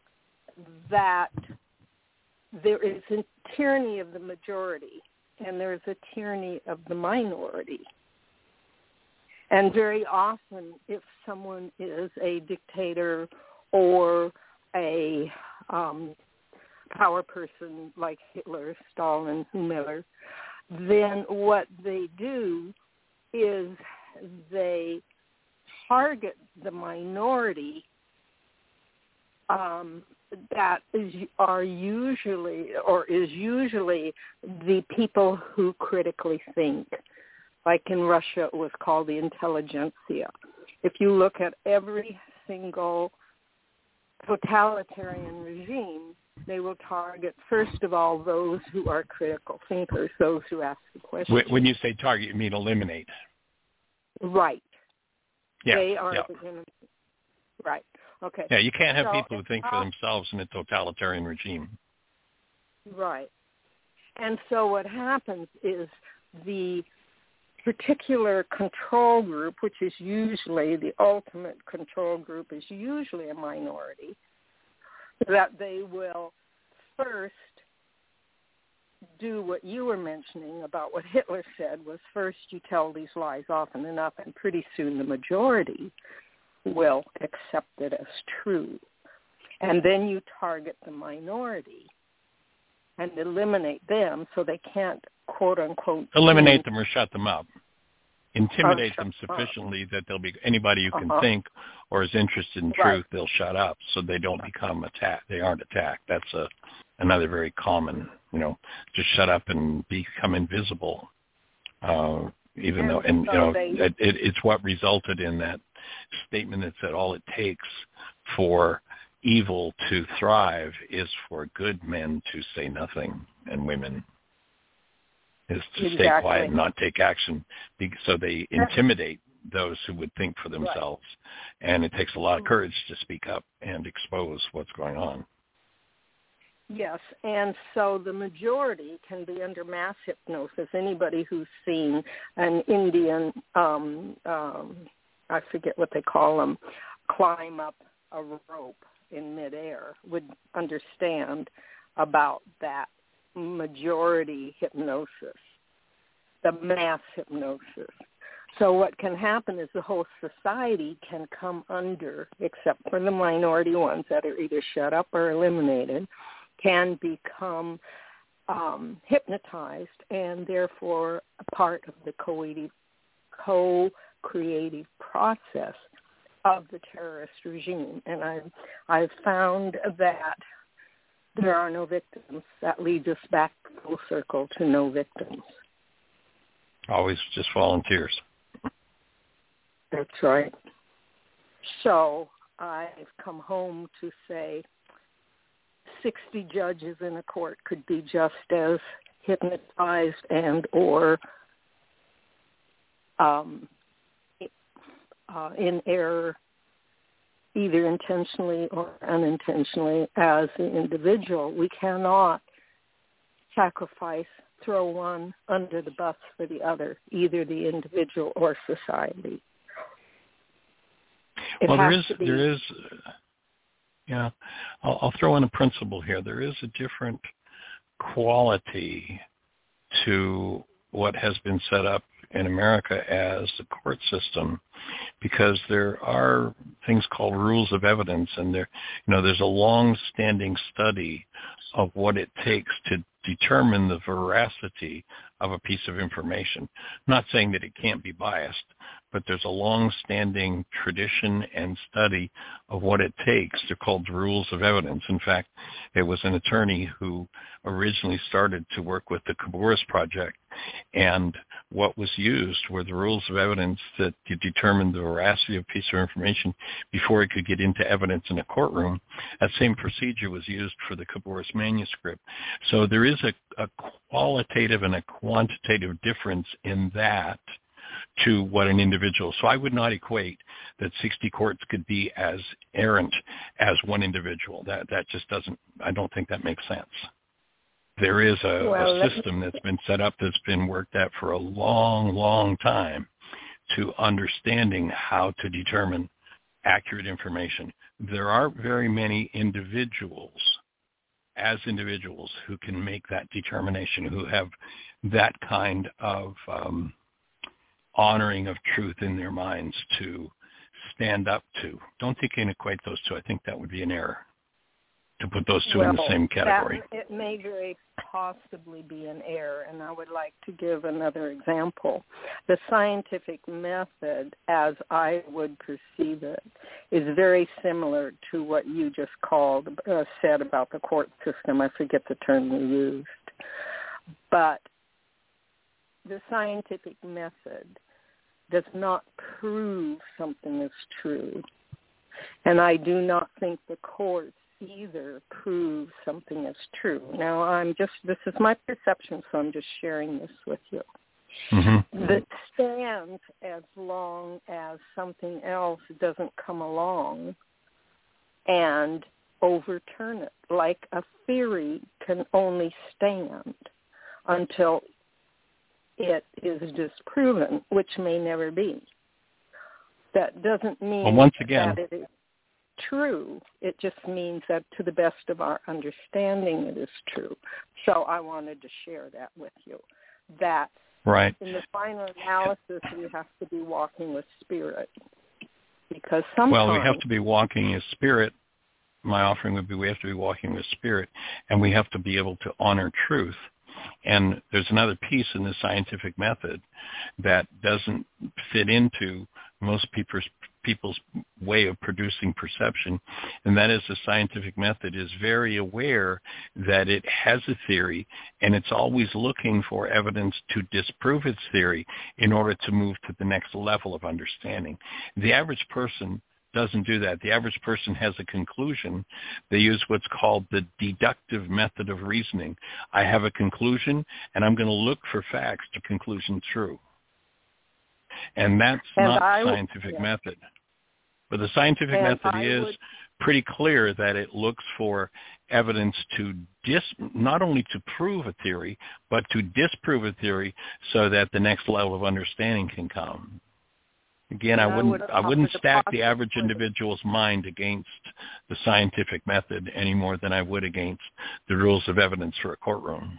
that there is a tyranny of the majority and there is a tyranny of the minority. And very often, if someone is a dictator or a um, power person like Hitler, Stalin, whomever, then what they do is they target the minority um, that is are usually or is usually the people who critically think. Like in Russia, it was called the intelligentsia. If you look at every single totalitarian regime, they will target, first of all, those who are critical thinkers, those who ask the questions. When you say target, you mean eliminate. Right. Yeah. They are yeah. the enemy. Right. Okay. Yeah, you can't have so, people who think for themselves in a totalitarian regime. Right. And so what happens is the particular control group, which is usually the ultimate control group, is usually a minority, that they will first do what you were mentioning about what Hitler said, was first you tell these lies often enough and pretty soon the majority will accept it as true. And then you target the minority and eliminate them so they can't, quote unquote, eliminate them or shut them up. Intimidate or them shut sufficiently up. That they'll be anybody who can uh-huh. think or is interested in right. truth, they'll shut up so they don't become attacked. They aren't attacked. That's a another very common, you know, just shut up and become invisible. Uh, even and though, and so you know, they, it, it, it's what resulted in that statement that said all it takes for evil to thrive is for good men to say nothing and women is to exactly. stay quiet and not take action. So they intimidate those who would think for themselves. Right. And it takes a lot of courage to speak up and expose what's going on. Yes, and so the majority can be under mass hypnosis. Anybody who's seen an Indian, um, um, I forget what they call them, climb up a rope in midair would understand about that majority hypnosis, the mass hypnosis. So what can happen is the whole society can come under, except for the minority ones that are either shut up or eliminated, can become um, hypnotized and therefore a part of the co-creative, co-creative process of the terrorist regime. And I've, I've found that there are no victims. That leads us back full circle to no victims. Always just volunteers. That's right. So I've come home to say sixty judges in a court could be just as hypnotized and or um, uh, in error, either intentionally or unintentionally, as the individual. We cannot sacrifice, throw one under the bus for the other, either the individual or society. It well, there is, be, there is, uh, yeah, I'll, I'll throw in a principle here. There is a different quality to what has been set up in America as the court system, because there are things called rules of evidence, and there, you know, there's a long-standing study of what it takes to determine the veracity of a piece of information. I'm not saying that it can't be biased, but there's a long-standing tradition and study of what it takes. They're called rules of evidence. In fact, it was an attorney who originally started to work with the Kouboris Project, and what was used were the rules of evidence that you determined the veracity of a piece of information before it could get into evidence in a courtroom. That same procedure was used for the Kouboris manuscript. So there is a, a qualitative and a quantitative difference in that to what an individual. So I would not equate that sixty courts could be as errant as one individual. That that just doesn't, I don't think that makes sense. There is a, well, a system that's been set up that's been worked at for a long, long time to understanding how to determine accurate information. There aren't very many individuals as individuals who can make that determination, who have that kind of um, honoring of truth in their minds to stand up to. Don't think you can equate those two. I think that would be an error to put those two well, in the same category. That, it may very possibly be an error, and I would like to give another example. The scientific method, as I would perceive it, is very similar to what you just called, uh, said about the court system. I forget the term you used. But the scientific method does not prove something is true. And I do not think the courts either prove something is true. Now, I'm just, this is my perception, so I'm just sharing this with you. Mm-hmm. That stands as long as something else doesn't come along and overturn it. Like a theory can only stand until it is disproven, which may never be. That doesn't mean well, once again, that it is true. It just means that to the best of our understanding it is true. So I wanted to share that with you. That right. in the final analysis we have to be walking with spirit. Because sometimes... Well, we have to be walking as spirit. My offering would be we have to be walking with spirit, and we have to be able to honor truth. And there's another piece in the scientific method that doesn't fit into most people's, people's way of producing perception, and that is the scientific method is very aware that it has a theory, and it's always looking for evidence to disprove its theory in order to move to the next level of understanding. The average person doesn't do that. The average person has a conclusion. They use what's called the deductive method of reasoning. I have a conclusion, and I'm going to look for facts to conclusion true. And that's and not I, the scientific yeah. method. But the scientific and method I is would, pretty clear that it looks for evidence to dis, not only to prove a theory, but to disprove a theory so that the next level of understanding can come. Again, I wouldn't I wouldn't stack the average individual's mind against the scientific method any more than I would against the rules of evidence for a courtroom.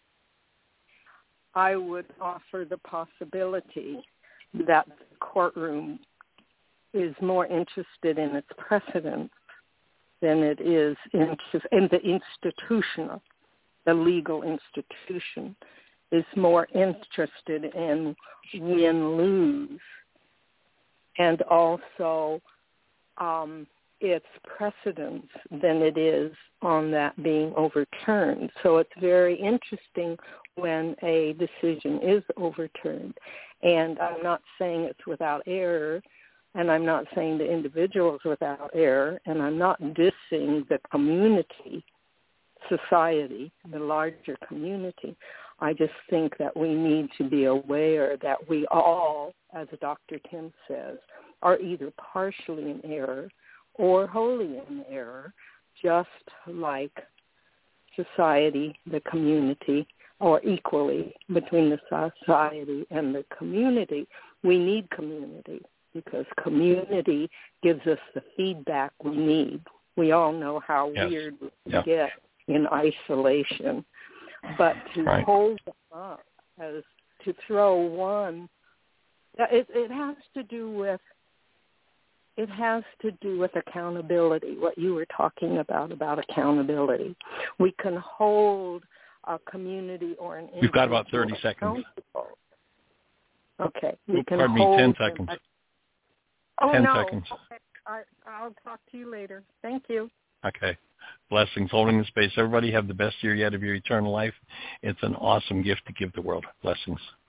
I would offer the possibility that the courtroom is more interested in its precedents than it is in, in the institutional, the legal institution is more interested in win-lose, and also um, its precedence than it is on that being overturned. So it's very interesting when a decision is overturned. And I'm not saying it's without error, and I'm not saying the individual is without error, and I'm not dissing the community, society, the larger community. I just think that we need to be aware that we all, as Doctor Tim says, are either partially in error or wholly in error, just like society, the community, or equally between the society and the community. We need community because community gives us the feedback we need. We all know how yes. weird we yeah. get in isolation. But to right. hold them up, as to throw one, it, it has to do with it has to do with accountability. What you were talking about about accountability, we can hold a community or an individual. We've got about thirty seconds. Okay, we oh, can pardon hold me, ten them. seconds. Oh ten no. seconds. Okay. I, I'll talk to you later. Thank you. Okay. Blessings, holding the space. Everybody have the best year yet of your eternal life. It's an awesome gift to give the world. Blessings.